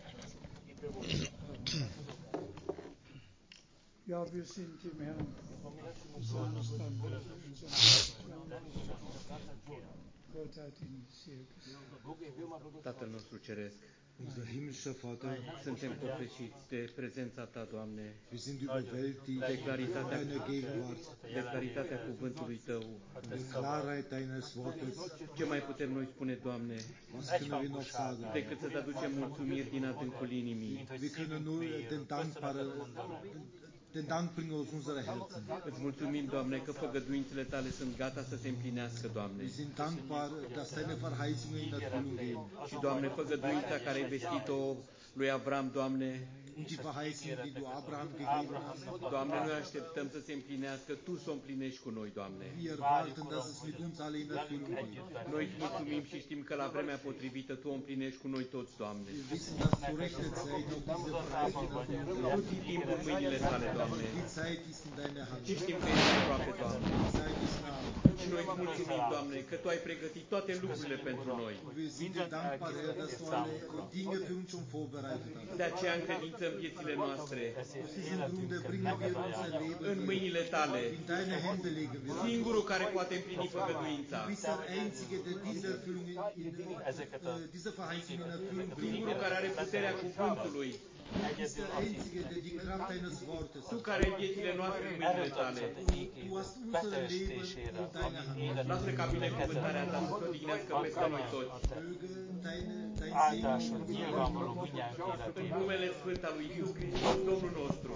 Ja, wir sind dem Herrn besonders dankbar für unseren Gott hat ihn sehr gesegnet. Tatăl nostru Ceresc, Unser himmlischer Vater, suntem copleșiți de prezența Ta, Doamne, wir sind überwältigt de von claritatea, deiner Gegenwart, de claritatea cuvântului Tău. der Klarheit deines Wortes. Ce mai putem noi spune, Doamne, Was können wir noch sagen? decât să-Ți aducem mulțumiri din adâncul inimii? Wir können nur den Dankbar, den Dank bringen aus unserer Herzen. Îți mulțumim, Doamne, că făgăduințele Tale sunt gata să se împlinească, Doamne. Wir sind dankbar, dass deine Verheißungen in Erfüllung gehen. Și, Doamne, făgăduința care ai vestit-o lui Avram, Doamne, Und die Verheißung, die du Abraham gegeben hast, Doamne, noi așteptăm să se împlinească, Tu să o împlinești cu noi, Doamne. wir erwarten, dass es mit uns alle in Erfüllung geht. Noi îți mulțumim și știm că la vremea potrivită Tu o împlinești cu noi toți, Doamne. Wir wissen, dass zur rechten Zeit auch diese Verheißung in Erfüllung geht. Tot timpul în mâinile Tale, Doamne. Die Zeit ist in deiner Hand. Și știm că ești aproape, Doamne. Die Zeit ist nah. Și noi îți mulțumim, Doamne, că Tu ai pregătit toate lucrurile pentru noi. Wir sind dir dankbar, Herr, dass du alle Dinge für uns schon vorbereitet hast. De aceea încredințăm viețile noastre Aus diesem Grunde bringen wir unser Leben în mâinile Tale, in deine Hände legen wir. singurul care poate împlini făgăduința, Du bist der Einzige, der diese Erfüllung in, in, äh, diese Verheißung in Erfüllung bringt. singurul care are puterea cuvântului, Du bist der Einzige, der die Kraft deines Wortes Tu hat. care ai viețile noastre în mâinile Tale. Du hast unser Leben in deiner Hand. Lasă ca binecuvântarea Ta să se odihnească peste noi toți. Möge deine, dein áldáson Segen nyilvánvaló mindjárt În életében. numele Sfânt al lui Iisus Hristos, Domnul nostru.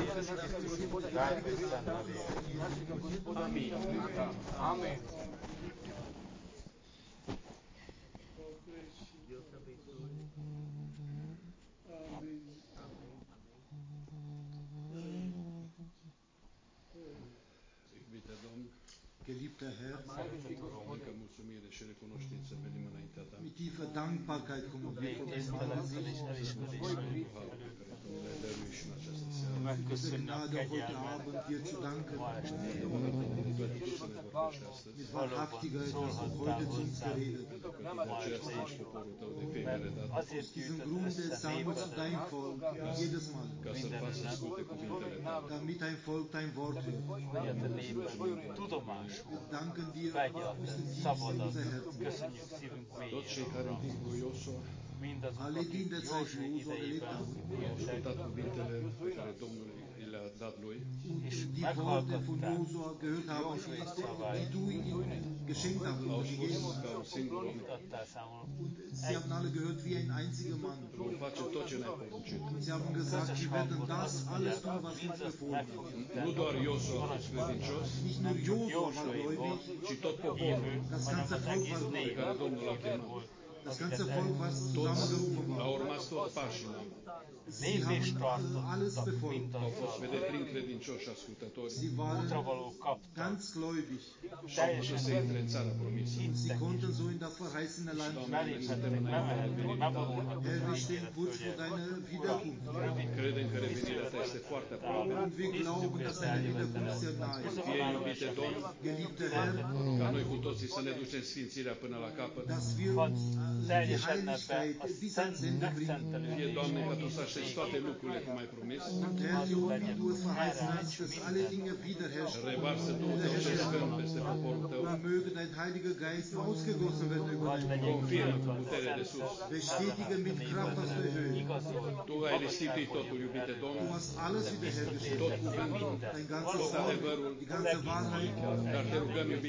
Amin. Amen. Geliebter Herr, Încă mulțumire și recunoștință venim înaintea Ta. mit tiefer Dankbarkeit kommen wir vor dein Angesicht. Domnule, dăruiești și în această seară. Für diese Gnade heute Abend dir zu danken. Mit wahrhaftiger, dass du heute zu uns geredet hast. Aus diesem Grunde sammelst du dein Volk jedes Mal, Ca să facă să asculte cuvintele Tale. damit dein Volk dein Wort hört. Tudomásul Wir danken dir vegye aus dem tiefsten szabadat. unser Herzen. Köszönjük szívünk Toți cei mélyén. care în timpul Iosua Mindazok, Alle, die in akik der Zeit József Josua gelebt idejében haben au ascultat cuvintele pe care Domnul le-a dat lui und die Worte von Josua gehört haben, die du ihnen geschenkt hast au und spus gegeben hast. ca un singur om, mutattál számomra. Und sie haben alle gehört wie ein einziger Mann. vom face tot ce ne-ai poruncit. Und sie haben gesagt, wir werden das alles tun, was du uns befohlen hast. Nu doar Iosua a fost credincios, Nicht nur Josua war gläubig, ci tot poporul das ganze Volk war pe gläubig. care Domnul l-a chemat. Das ganze Volk, was zusammengerufen Au war. urmat tot pașii lui. Sie haben äh, alles befolgt. Au fost pe deplin credincioși și ascultători. Sie waren Útra való kaptak. ganz gläubig. Și au putut să intre în țara promisă. Und sie konnten so in das verheißene Land Beléphettek, bemehettek, bevonulhattak Herr, wir a stehen kurz vor deiner Wiederkunft. Credem că revenirea Ta este foarte aproape. Und wir glauben, dass deine Wiederkunft sehr nahe ist. Fie, iubite Domn, Geliebter Herr, ca noi cu toții să ne ducem sfințirea până la capăt. dass wir uns äh, die Heiligkeit bis ans Ende bringen. Fie, Doamne, ca Tu să așezi toate lucrurile cum ai promis. Und Herr, so wie du es verheißen hast, dass alle Dinge wiederherstellen. Revarsă Duhul Tău cel Sfânt peste poporul Tău. Und möge dein Heiliger Geist ausgegossen werden über dein Confirmă cu putere de sus. Bestätige mit Kraft aus der Höhe. Tu ai restituit totul, iubite Domn. Du hast alles wiederhergestellt. Tot cuvântul, Dein ganzes tot Wort, adevărul. die ganze Wahrheit. Dar te rugăm, iubite Domn,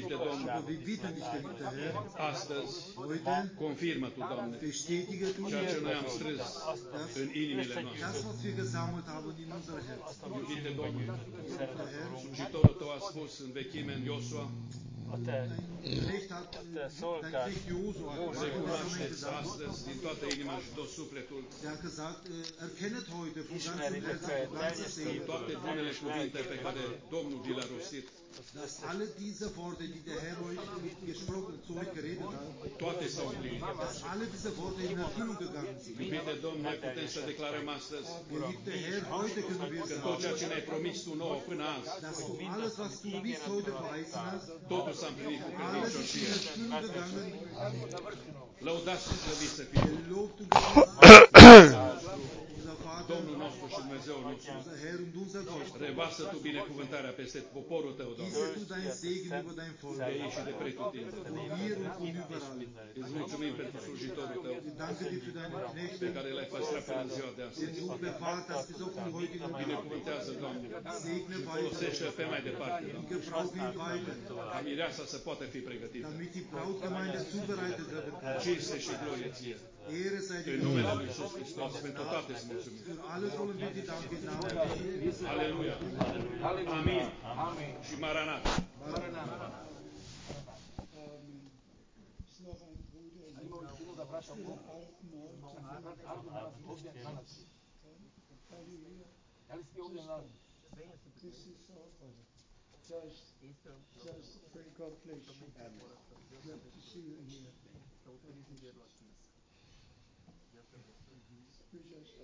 Aber wir bitten dich, geliebter Herr, Astăzi, heute confirmă Tu, Doamne, bestätige du ceea ce noi am das, strâns în inimile noastre. was wir gesammelt haben in unser Herz. Iubite Domnul, Geliebter Herr, slujitorul Tău a spus în vechime, în Iosua, A te, dein Recht hat, te dein szolgált Recht Josua hat recunoașteți gesagt, astăzi din toată inima și tot sufletul er hat gesagt, äh, erkennet heute von ganzem ismeritek Herzen, von ganzer teljes Seele, toate bunele cuvinte pe care Domnul vi le-a rostit, dass alle diese Worte, die der Herr euch gesprochen, zu euch geredet hat, toate s-au împlinit. dass alle diese Worte in Erfüllung gegangen sind. Iubite Domn, noi putem să declarăm astăzi Geliebter Herr, heute können wir că tot ceea sagen, ce ne-ai promis Tu nouă până azi, dass du alles, was du bis heute verheißen hast, totul s-a împlinit cu alles ist in credincioșie. Erfüllung gegangen. Lăudați și slăviți să fie Gelobt und gepriesen unser Vater, Domnul nostru și Dumnezeul nostru. unser Herr und unser Gott. Revasă Tu binecuvântarea peste poporul Tău, Doamne, Gieße du dein Segen über dein Volk, de aici și de pretutindeni. von hier und von überall. Îți mulțumim pentru slujitorul Tău, Wir danken dir für deine pe Knechte, care l-ai păstrat până în ziua de den astăzi. du bewahrt hast bis auf den heutigen Tag. Binecuvântează, Doamne, Segne weiter folosește-l pe mai departe, und Doamne, gebrauche ihn weiter, ca mireasa să poată fi pregătită. damit die Brautgemeinde zubereitet werden kann. Cinste și glorie Ție. Ehre sei În dir numele Gott. Lui Iisus Hristos, pentru toate îți mulțumim. Für alles wollen wir dir danken im Namen Jesu. Aleluia. Amin. Și Maranat. Ist noch ein Bruder in den alten This is all just, just pray God bless you. Glad to see you here. We just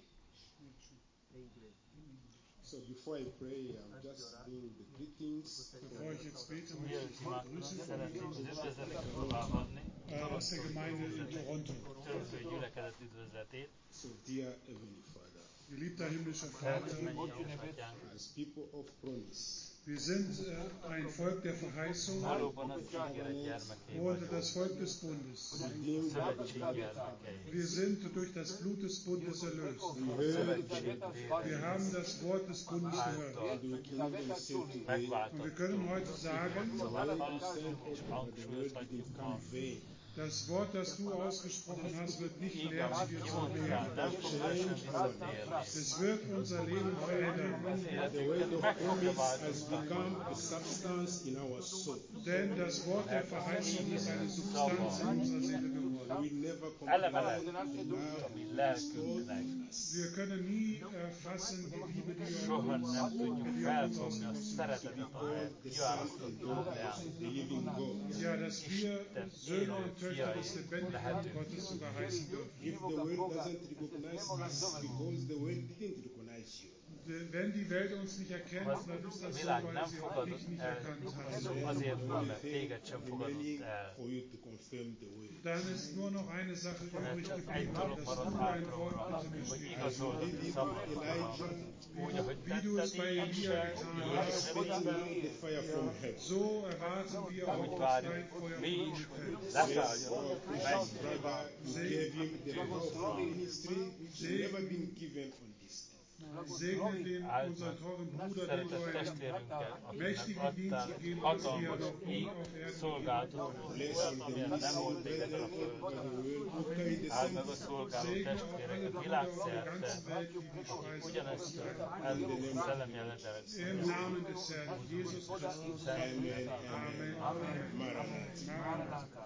So before I pray, I'm just doing the greetings. Bevor ich jetzt bete, möchte Mielőtt ich ma die Grüße szeretnénk az verlesen üdvözletet továbbadni, äh, aus der Gemeinde in Toronto. Toronto gyülekezet üdvözletét. So dear Heavenly Father, Geliebter himmlischer Szeretnénk Vater, mennyi édesatyánk, as people of promise, wir sind äh, ein Volk der Verheißung valóban az ígéret gyermekei und vagyunk, das Volk des Bundes. redeemed by the szövetség blood of gyermekei. Wir sind durch das Blut des Bundes erlöst. Szövetség Wir vérén haben das Wort des Bundes gehört. által we can even say today, Und wir megváltott. können heute sagen, Szóval hangsúlyozhatjuk, és hangsúlyozhatjuk ma, vain. das Wort, das du ausgesprochen hast, wird nicht így, leer zu amit dir kimondtál, zurückkehren. nem fog üresen visszatérni. Es wird unser Leben verändern, Életünket meg fogja Has változtatni. become a substance in our soul. denn das Wort der Verheißung ist eine Substanz in unserer Seele geworden. We never Eleme lett comprehend the love a mi lelkünknek. Wir können nie erfassen die Liebe, die er Soha uns, nem tudjuk die er uns felfogni a szeretetet, amelyet kiválasztottál ránk. the living God. ja, dass wir Söhne und Töchter des lebendigen Gottes sogar heißen dürfen. If the world doesn't recognize us because the world didn't recognize you, Wenn die Welt uns nicht erkennt, Az dann ist das so, világ weil nem sie fogadott dich nicht el, erkannt ez hat. azért van, mert téged sem fogadott remaining el. for you to confirm the word. Dann ist nur noch eine Sache übrig Egy geblieben, dolog dass maradt du hátra, dein Wort uram, bitte hogy bestätigst. igazolod a szavadat, úgy, ahogy Wie du es tetted bei így is, Elia úgy, getan ahogy hast, Expecting nem now the fire from heaven. so erwarten wir auch, Ahogy dass várjuk, dein Feuer mi von is, dir hogy fällt. leszálljon, Our precious brother, you gave him the powerful ministry which has never been given on this earth. Segne den, unseren teuren Bruder, den du szeretett einen testvérünket, akinek mächtigen Dienst adtál gegeben hast, die er hatalmas noch nie így auf Erden szolgáltatót, Bless olyat, all the amilyen nem volt missing még ezen a brethren földön. over the world who carry the Áld same meg a szolgáló Segne auch alle testvéreket Brüder auf der világszerte, ganzen Welt, die die akik Speise ugyanezt aufnehmen. a szellemi jelenetet Im Namen des Herrn Jesus Christus. Amen. Amen. Amen. Maranatha. Maranatha.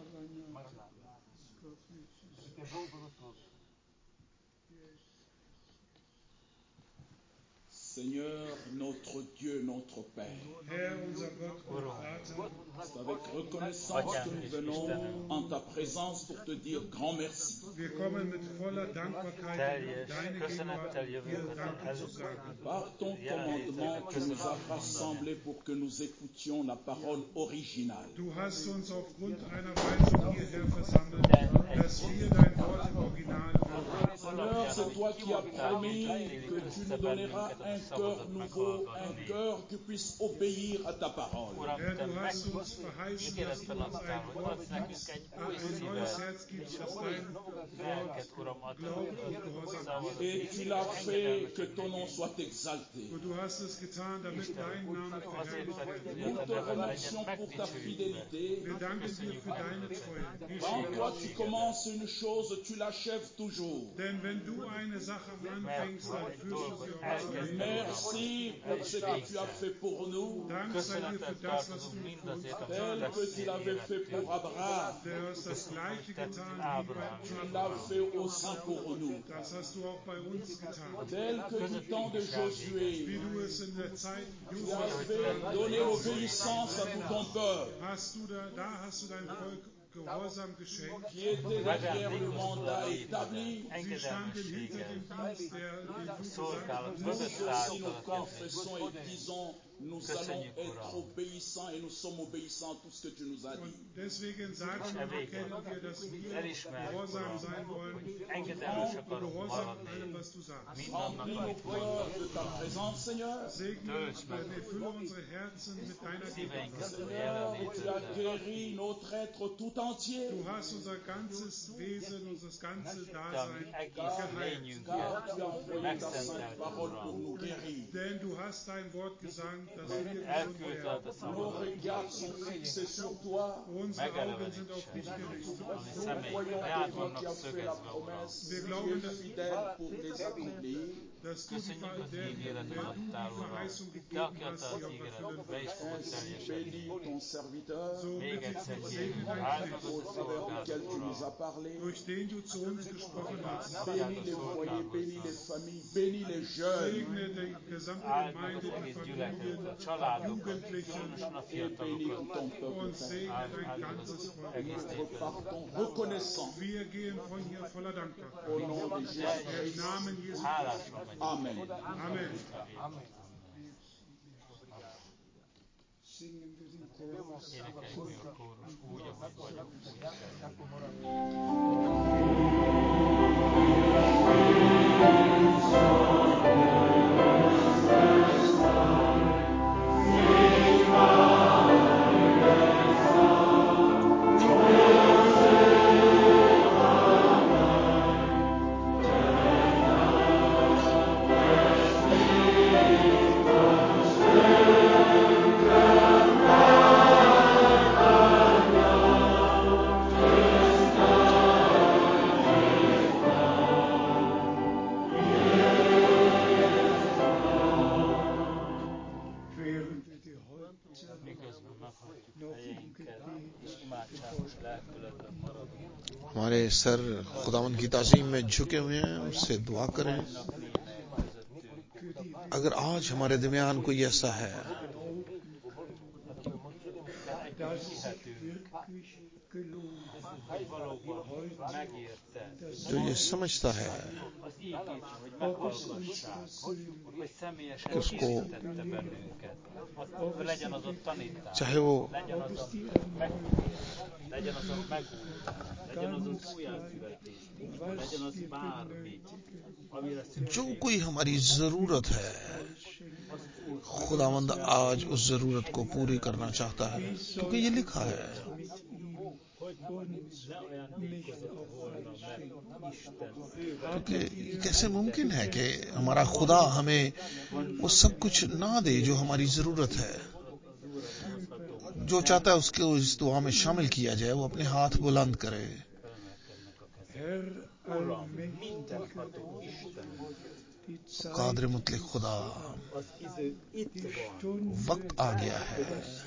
Seigneur, notre Dieu, notre Père, Herr, unser Gott und Vater, c'est avec reconnaissance que nous venons en ta présence pour te dire grand merci. wir kommen mit voller Dankbarkeit in teljes deine köszönettel Gegenwart, dir jövünk Danke zu előtt. sagen. Par ton commandement, tu nous as rassemblés pour que nous écoutions la parole originale. Du hast uns aufgrund einer Weisung hierher versammelt, dass wir dein Wort im Original hören. Seigneur, c'est toi qui as promis que tu nous donneras un cœur nouveau, un cœur qui puisse obéir à ta parole. Uram, Herr, te du hast meg uns verheißen, dass du ígéretben uns adtál, ein hogy Wort adsz nekünk gibst, egy ein új neues szívet, Herz gibst, és das új dein lelket, Uram, adsz Glauben und Gehorsam szavazat, Et tu l'as fait que ton nom soit exalté. Und du hast es getan, damit dein Name Nous te remercions pour ta fidélité. Wir danken dir für deine Treue. Quand toi tu commences une chose, tu l'achèves toujours. Denn wenn du eine Sache anfängst, dann führst du sie auch zu Ende. Merci pour ce que tu as fait pour nous, Dank sei dir für das, was du für uns getan tel hast. que tu l'avais fait pour Abraham. Du hast das Gleiche getan wie bei Tu l'as Abraham. fait aussi pour nous. Das hast du auch bei uns getan. Tel que du temps de Wie Josué, du es in der Zeit tu as Josua fait donner obéissance à tout ton peuple hast du da, da hast du dein Volk Gehorsam geschenkt. qui était derrière le mandat établi. Sie standen hinter dem Dienst, der den du gesandt Nous hast. aussi nous confessons et disons, nous allons être obéissants et nous sommes obéissants à tout ce que tu nous as dit. Und deswegen sagen und bekennen wir, dass wir gehorsam sein wollen. Und gehorsam an allem, was du sagst. Remplis nos cœurs de ta présence, Seigneur. Segne und erfülle unsere Herzen mit deiner Gegenwart. Seigneur, tu as guéri notre être tout entier. Du hast unser ganzes Wesen, unser ganzes Dasein geheilt. Car tu as envoyé ta sainte parole pour nous guérir. Denn du hast dein Wort gesagt, dass wir gesund werden. Nos regards sont fixés sur toi. Unsere Augen sind auf dich gerichtet. Nous croyons que toi qui as fait la promesse, Wir tu glauben, es dass, fidèle pour les accomplir. dass du die, Ver- der, der du die Verheißung gegeben hast, sie auch erfüllen wirst. Ainsi bénis ton serviteur, So bitte ich, segne dein Knecht, au travers duquel tu nous as parlé. durch den du zu uns gesprochen hast. Bénis les foyers, bénis les familles, bénis les jeunes. Segne die gesamte Gemeinde, die Familien, Jugendlichen Et bénis tout ton peuple. und segne dein ganzes Volk. Nous repartons reconnaissants Wir gehen von hier voller Dankbarkeit. au nom de Jésus. Im Namen Jesu. Amen. Amen. Singen wir den Chorus. ہمارے سر خداوند کی تعظیم میں جھکے ہوئے ہیں، اس سے دعا کریں. اگر آج ہمارے درمیان کوئی ایسا ہے جو یہ سمجھتا ہے کہ اس کو چاہے وہ جو کوئی ہماری ضرورت ہے، خداوند آج اس ضرورت کو پوری کرنا چاہتا ہے، کیونکہ یہ لکھا ہے کیونکہ یہ کیسے ممکن ہے کہ ہمارا خدا ہمیں وہ سب کچھ نہ دے جو ہماری ضرورت ہے. جو چاہتا ہے اس کو اس دعا میں شامل کیا جائے، وہ اپنے ہاتھ بلند کرے. قادر مطلق خدا، وقت آ گیا ہے،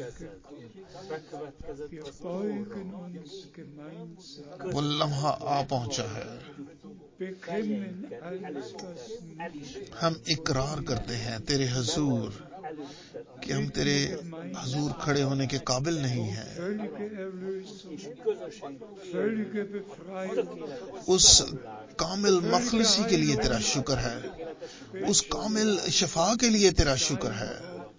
وہ لمحہ آ پہنچا ہے. ہم اقرار کرتے ہیں تیرے حضور کہ ہم تیرے حضور کھڑے ہونے کے قابل نہیں ہیں. اس کامل مخلصی کے لیے تیرا شکر ہے، اس کامل شفا کے لیے تیرا شکر ہے.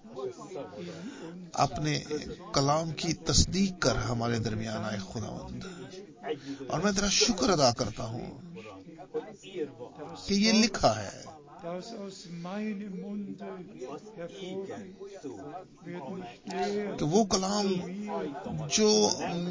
اپنے کلام کی تصدیق کر ہمارے درمیان آئے خداوند، اور میں تیرا شکر ادا کرتا ہوں کہ یہ لکھا ہے کہ وہ کلام جو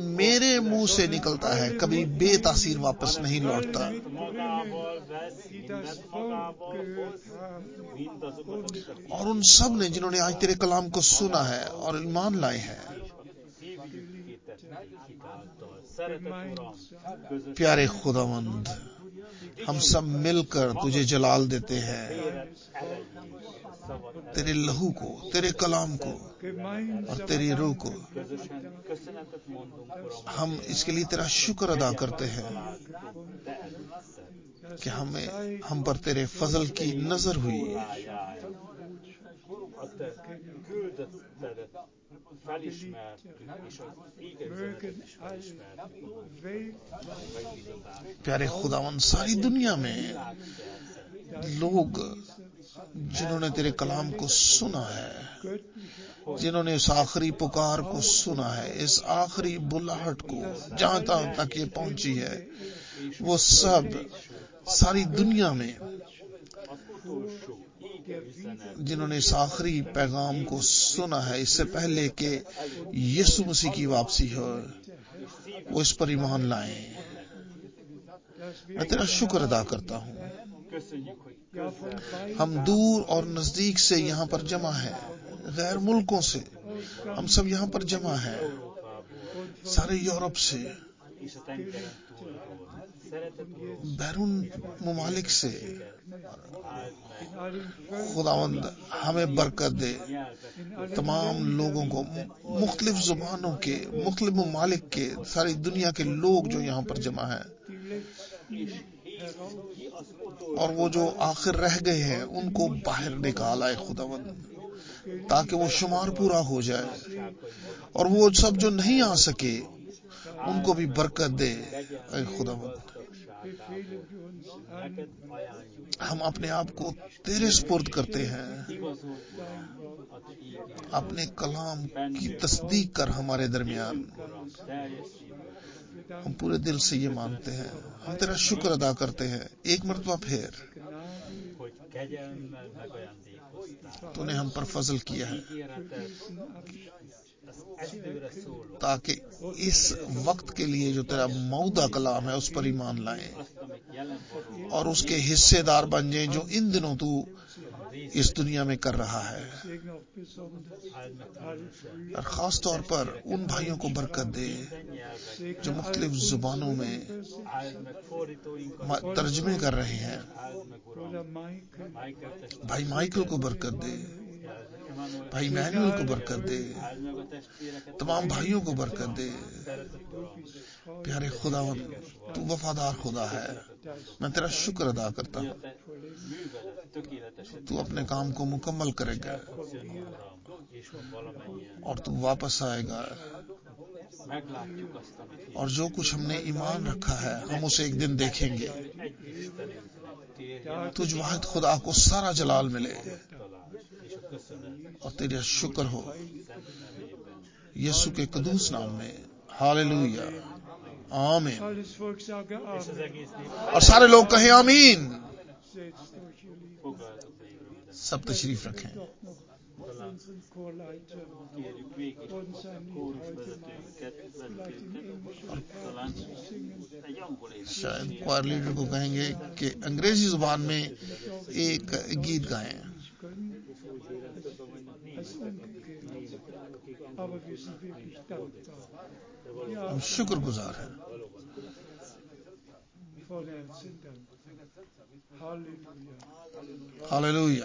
میرے منہ سے نکلتا ہے کبھی بے تاثیر واپس نہیں لوٹتا. اور ان سب نے جنہوں نے آج تیرے کلام کو سنا ہے اور ایمان لائے ہیں. پیارے خداوند، ہم سب مل کر تجھے جلال دیتے ہیں، تیرے لہو کو، تیرے کلام کو اور تیری روح کو. ہم اس کے لیے تیرا شکر ادا کرتے ہیں کہ ہمیں ہم پر تیرے فضل کی نظر ہوئی. پیارے خداوند، ساری دنیا میں لوگ جنہوں نے تیرے کلام کو سنا ہے، جنہوں نے اس آخری پکار کو سنا ہے، اس آخری بلاہٹ کو جہاں تک یہ پہنچی ہے، وہ سب ساری دنیا میں جنہوں نے اس آخری پیغام کو سنا ہے اس سے پہلے کہ یسوع مسیح کی واپسی ہو، وہ اس پر ایمان لائیں. میں تیرا شکر ادا کرتا ہوں. ہم دور اور نزدیک سے یہاں پر جمع ہیں، غیر ملکوں سے ہم سب یہاں پر جمع ہیں، سارے یورپ سے، بیرون ممالک سے. خداوند ہمیں برکت دے، تمام لوگوں کو، مختلف زبانوں کے، مختلف ممالک کے، ساری دنیا کے لوگ جو یہاں پر جمع ہیں، اور وہ جو آخر رہ گئے ہیں ان کو باہر نکال آئے خداوند، تاکہ وہ شمار پورا ہو جائے. اور وہ سب جو نہیں آ سکے ان کو بھی برکت دے اے خداوند. ہم اپنے آپ کو تیرے سپرد کرتے ہیں، اپنے کلام کی تصدیق کر ہمارے درمیان. ہم پورے دل سے یہ مانتے ہیں، ہم تیرا شکر ادا کرتے ہیں. ایک مرتبہ پھر تو نے ہم پر فضل کیا ہے تاکہ اس وقت کے لیے جو تیرا مودع کلام ہے اس پر ایمان لائیں اور اس کے حصے دار بن جائیں جو ان دنوں تو اس دنیا میں کر رہا ہے. اور خاص طور پر ان بھائیوں کو برکت دے جو مختلف زبانوں میں ترجمے کر رہے ہیں. بھائی مائیکل کو برکت دے، بھائی مینوئل کو برکت دے، تمام بھائیوں کو برکت دے. پیارے خداوند، تو وفادار خدا ہے. میں تیرا شکر ادا کرتا ہوں. تو اپنے کام کو مکمل کرے گا اور تو واپس آئے گا، اور جو کچھ ہم نے ایمان رکھا ہے ہم اسے ایک دن دیکھیں گے. تجھ واحد خدا کو سارا جلال ملے اور تیرا شکر ہو یسوع کے قدوس نام میں. ہاللویا، آمین. اور سارے لوگ کہیں آمین. سب تشریف رکھیں. شاید کوائر لیڈر کو کہیں گے کہ انگریزی زبان میں ایک گیت گائیں. ہم شکر گزار ہیں. ہاللویا.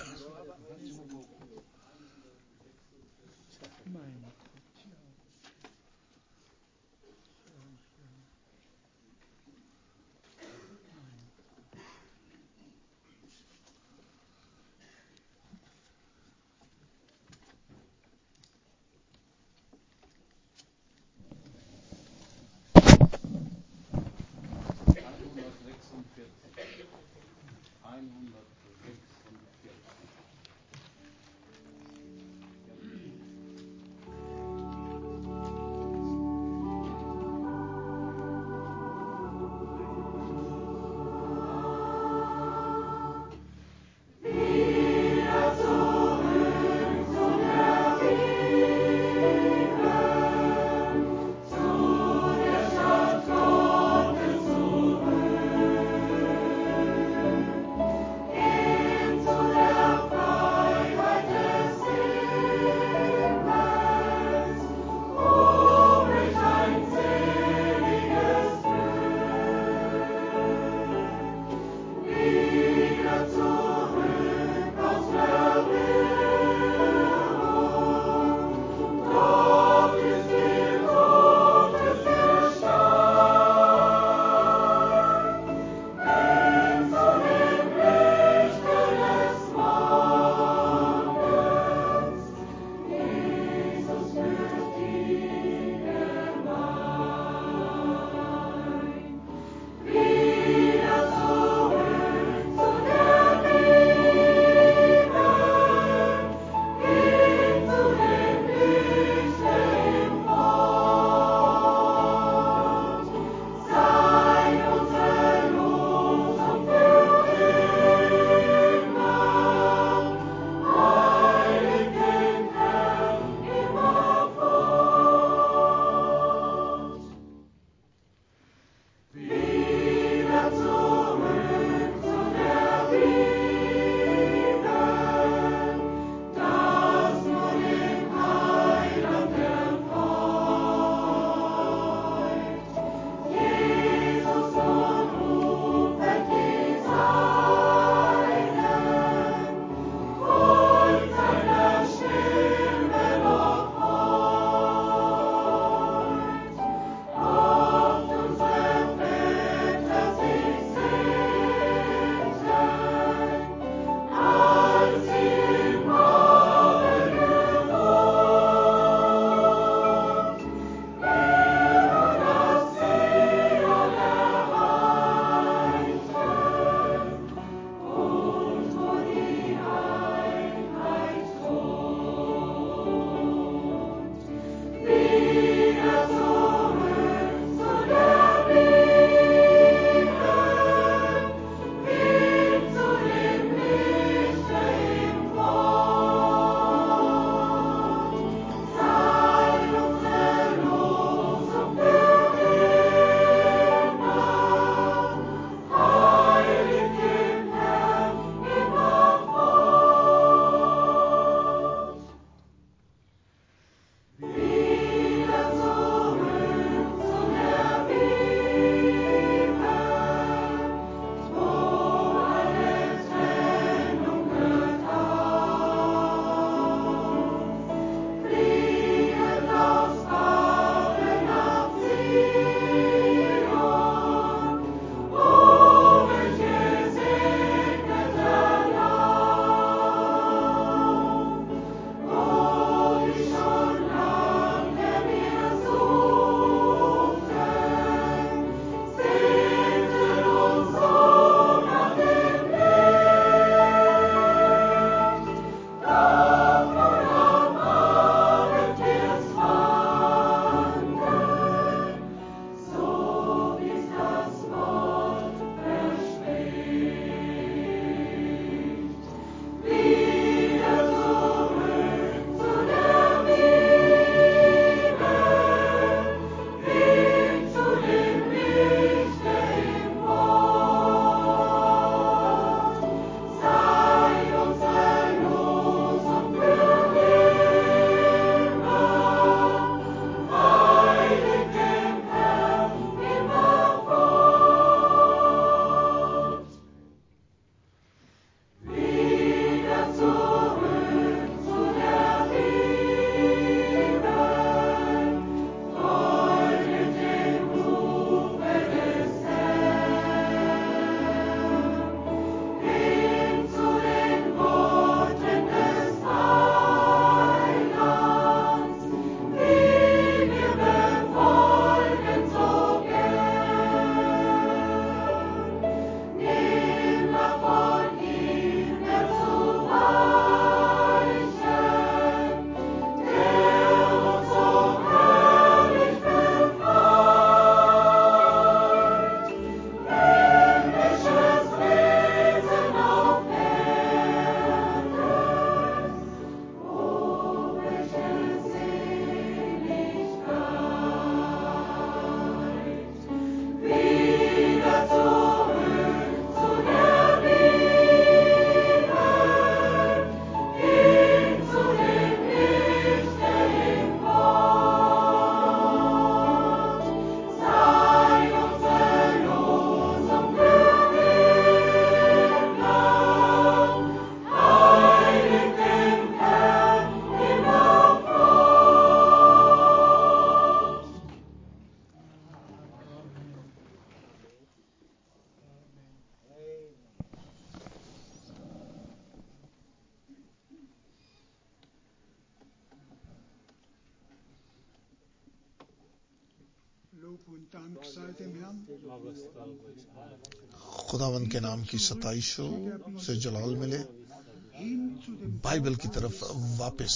خداوند کے نام کی ستائش ہو، اسے جلال ملے. بائبل کی طرف واپس،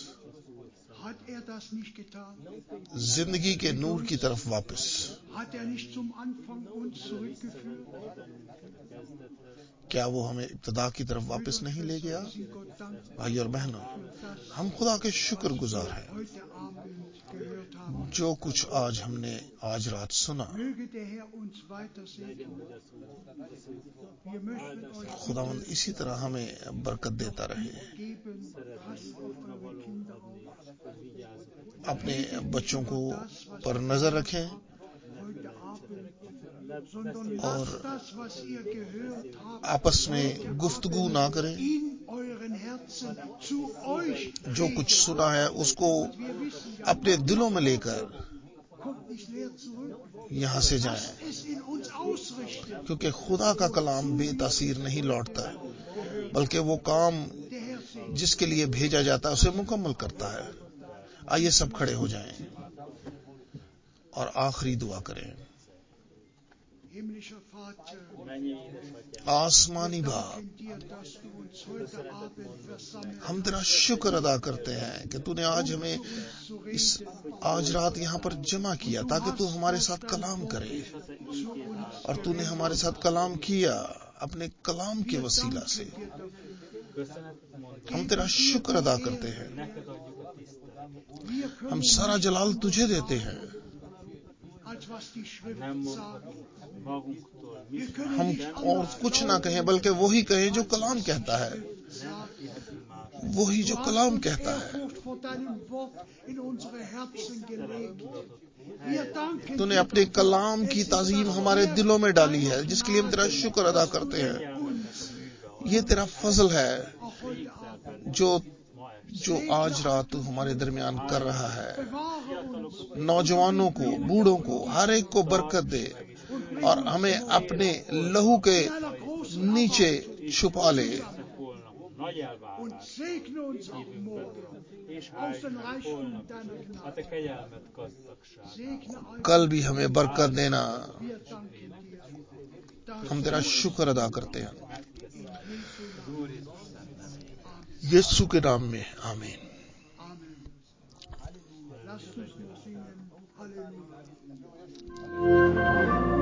زندگی کے نور کی طرف واپس. کیا وہ ہمیں ابتدا کی طرف واپس نہیں لے گیا؟ بھائی اور بہنوں، ہم خدا کے شکر گزار ہیں جو کچھ آج ہم نے آج رات سنا. خداوند اسی طرح ہمیں برکت دیتا رہے. اپنے بچوں کو پر نظر رکھیں اور آپس میں گفتگو نہ کریں. جو کچھ سنا ہے اس کو اپنے دلوں میں لے کر یہاں سے جائیں، کیونکہ خدا کا کلام بے تاثیر نہیں لوٹتا، بلکہ وہ کام جس کے لیے بھیجا جاتا ہے اسے مکمل کرتا ہے. آئیے سب کھڑے ہو جائیں اور آخری دعا کریں. آسمانی باپ، ہم تیرا شکر ادا کرتے ہیں کہ تو نے آج ہمیں اس آج رات یہاں پر جمع کیا تاکہ تو ہمارے ساتھ کلام کرے، اور تو نے ہمارے ساتھ کلام کیا اپنے کلام کے وسیلہ سے. ہم تیرا شکر ادا کرتے ہیں. ہم سارا جلال تجھے دیتے ہیں. ہم اور کچھ نہ کہیں بلکہ وہی کہیں جو کلام کہتا ہے، وہی جو کلام کہتا ہے. تو نے اپنے کلام کی تعظیم ہمارے دلوں میں ڈالی ہے، جس کے لیے ہم تیرا شکر ادا کرتے ہیں. یہ تیرا فضل ہے جو جو آج رات تو ہمارے درمیان کر رہا ہے. نوجوانوں کو، بوڑھوں کو، ہر ایک کو برکت دے اور ہمیں اپنے لہو کے نیچے چھپا لے. کل بھی ہمیں برکت دینا. ہم تیرا شکر ادا کرتے ہیں یسوع کے نام میں، آمین.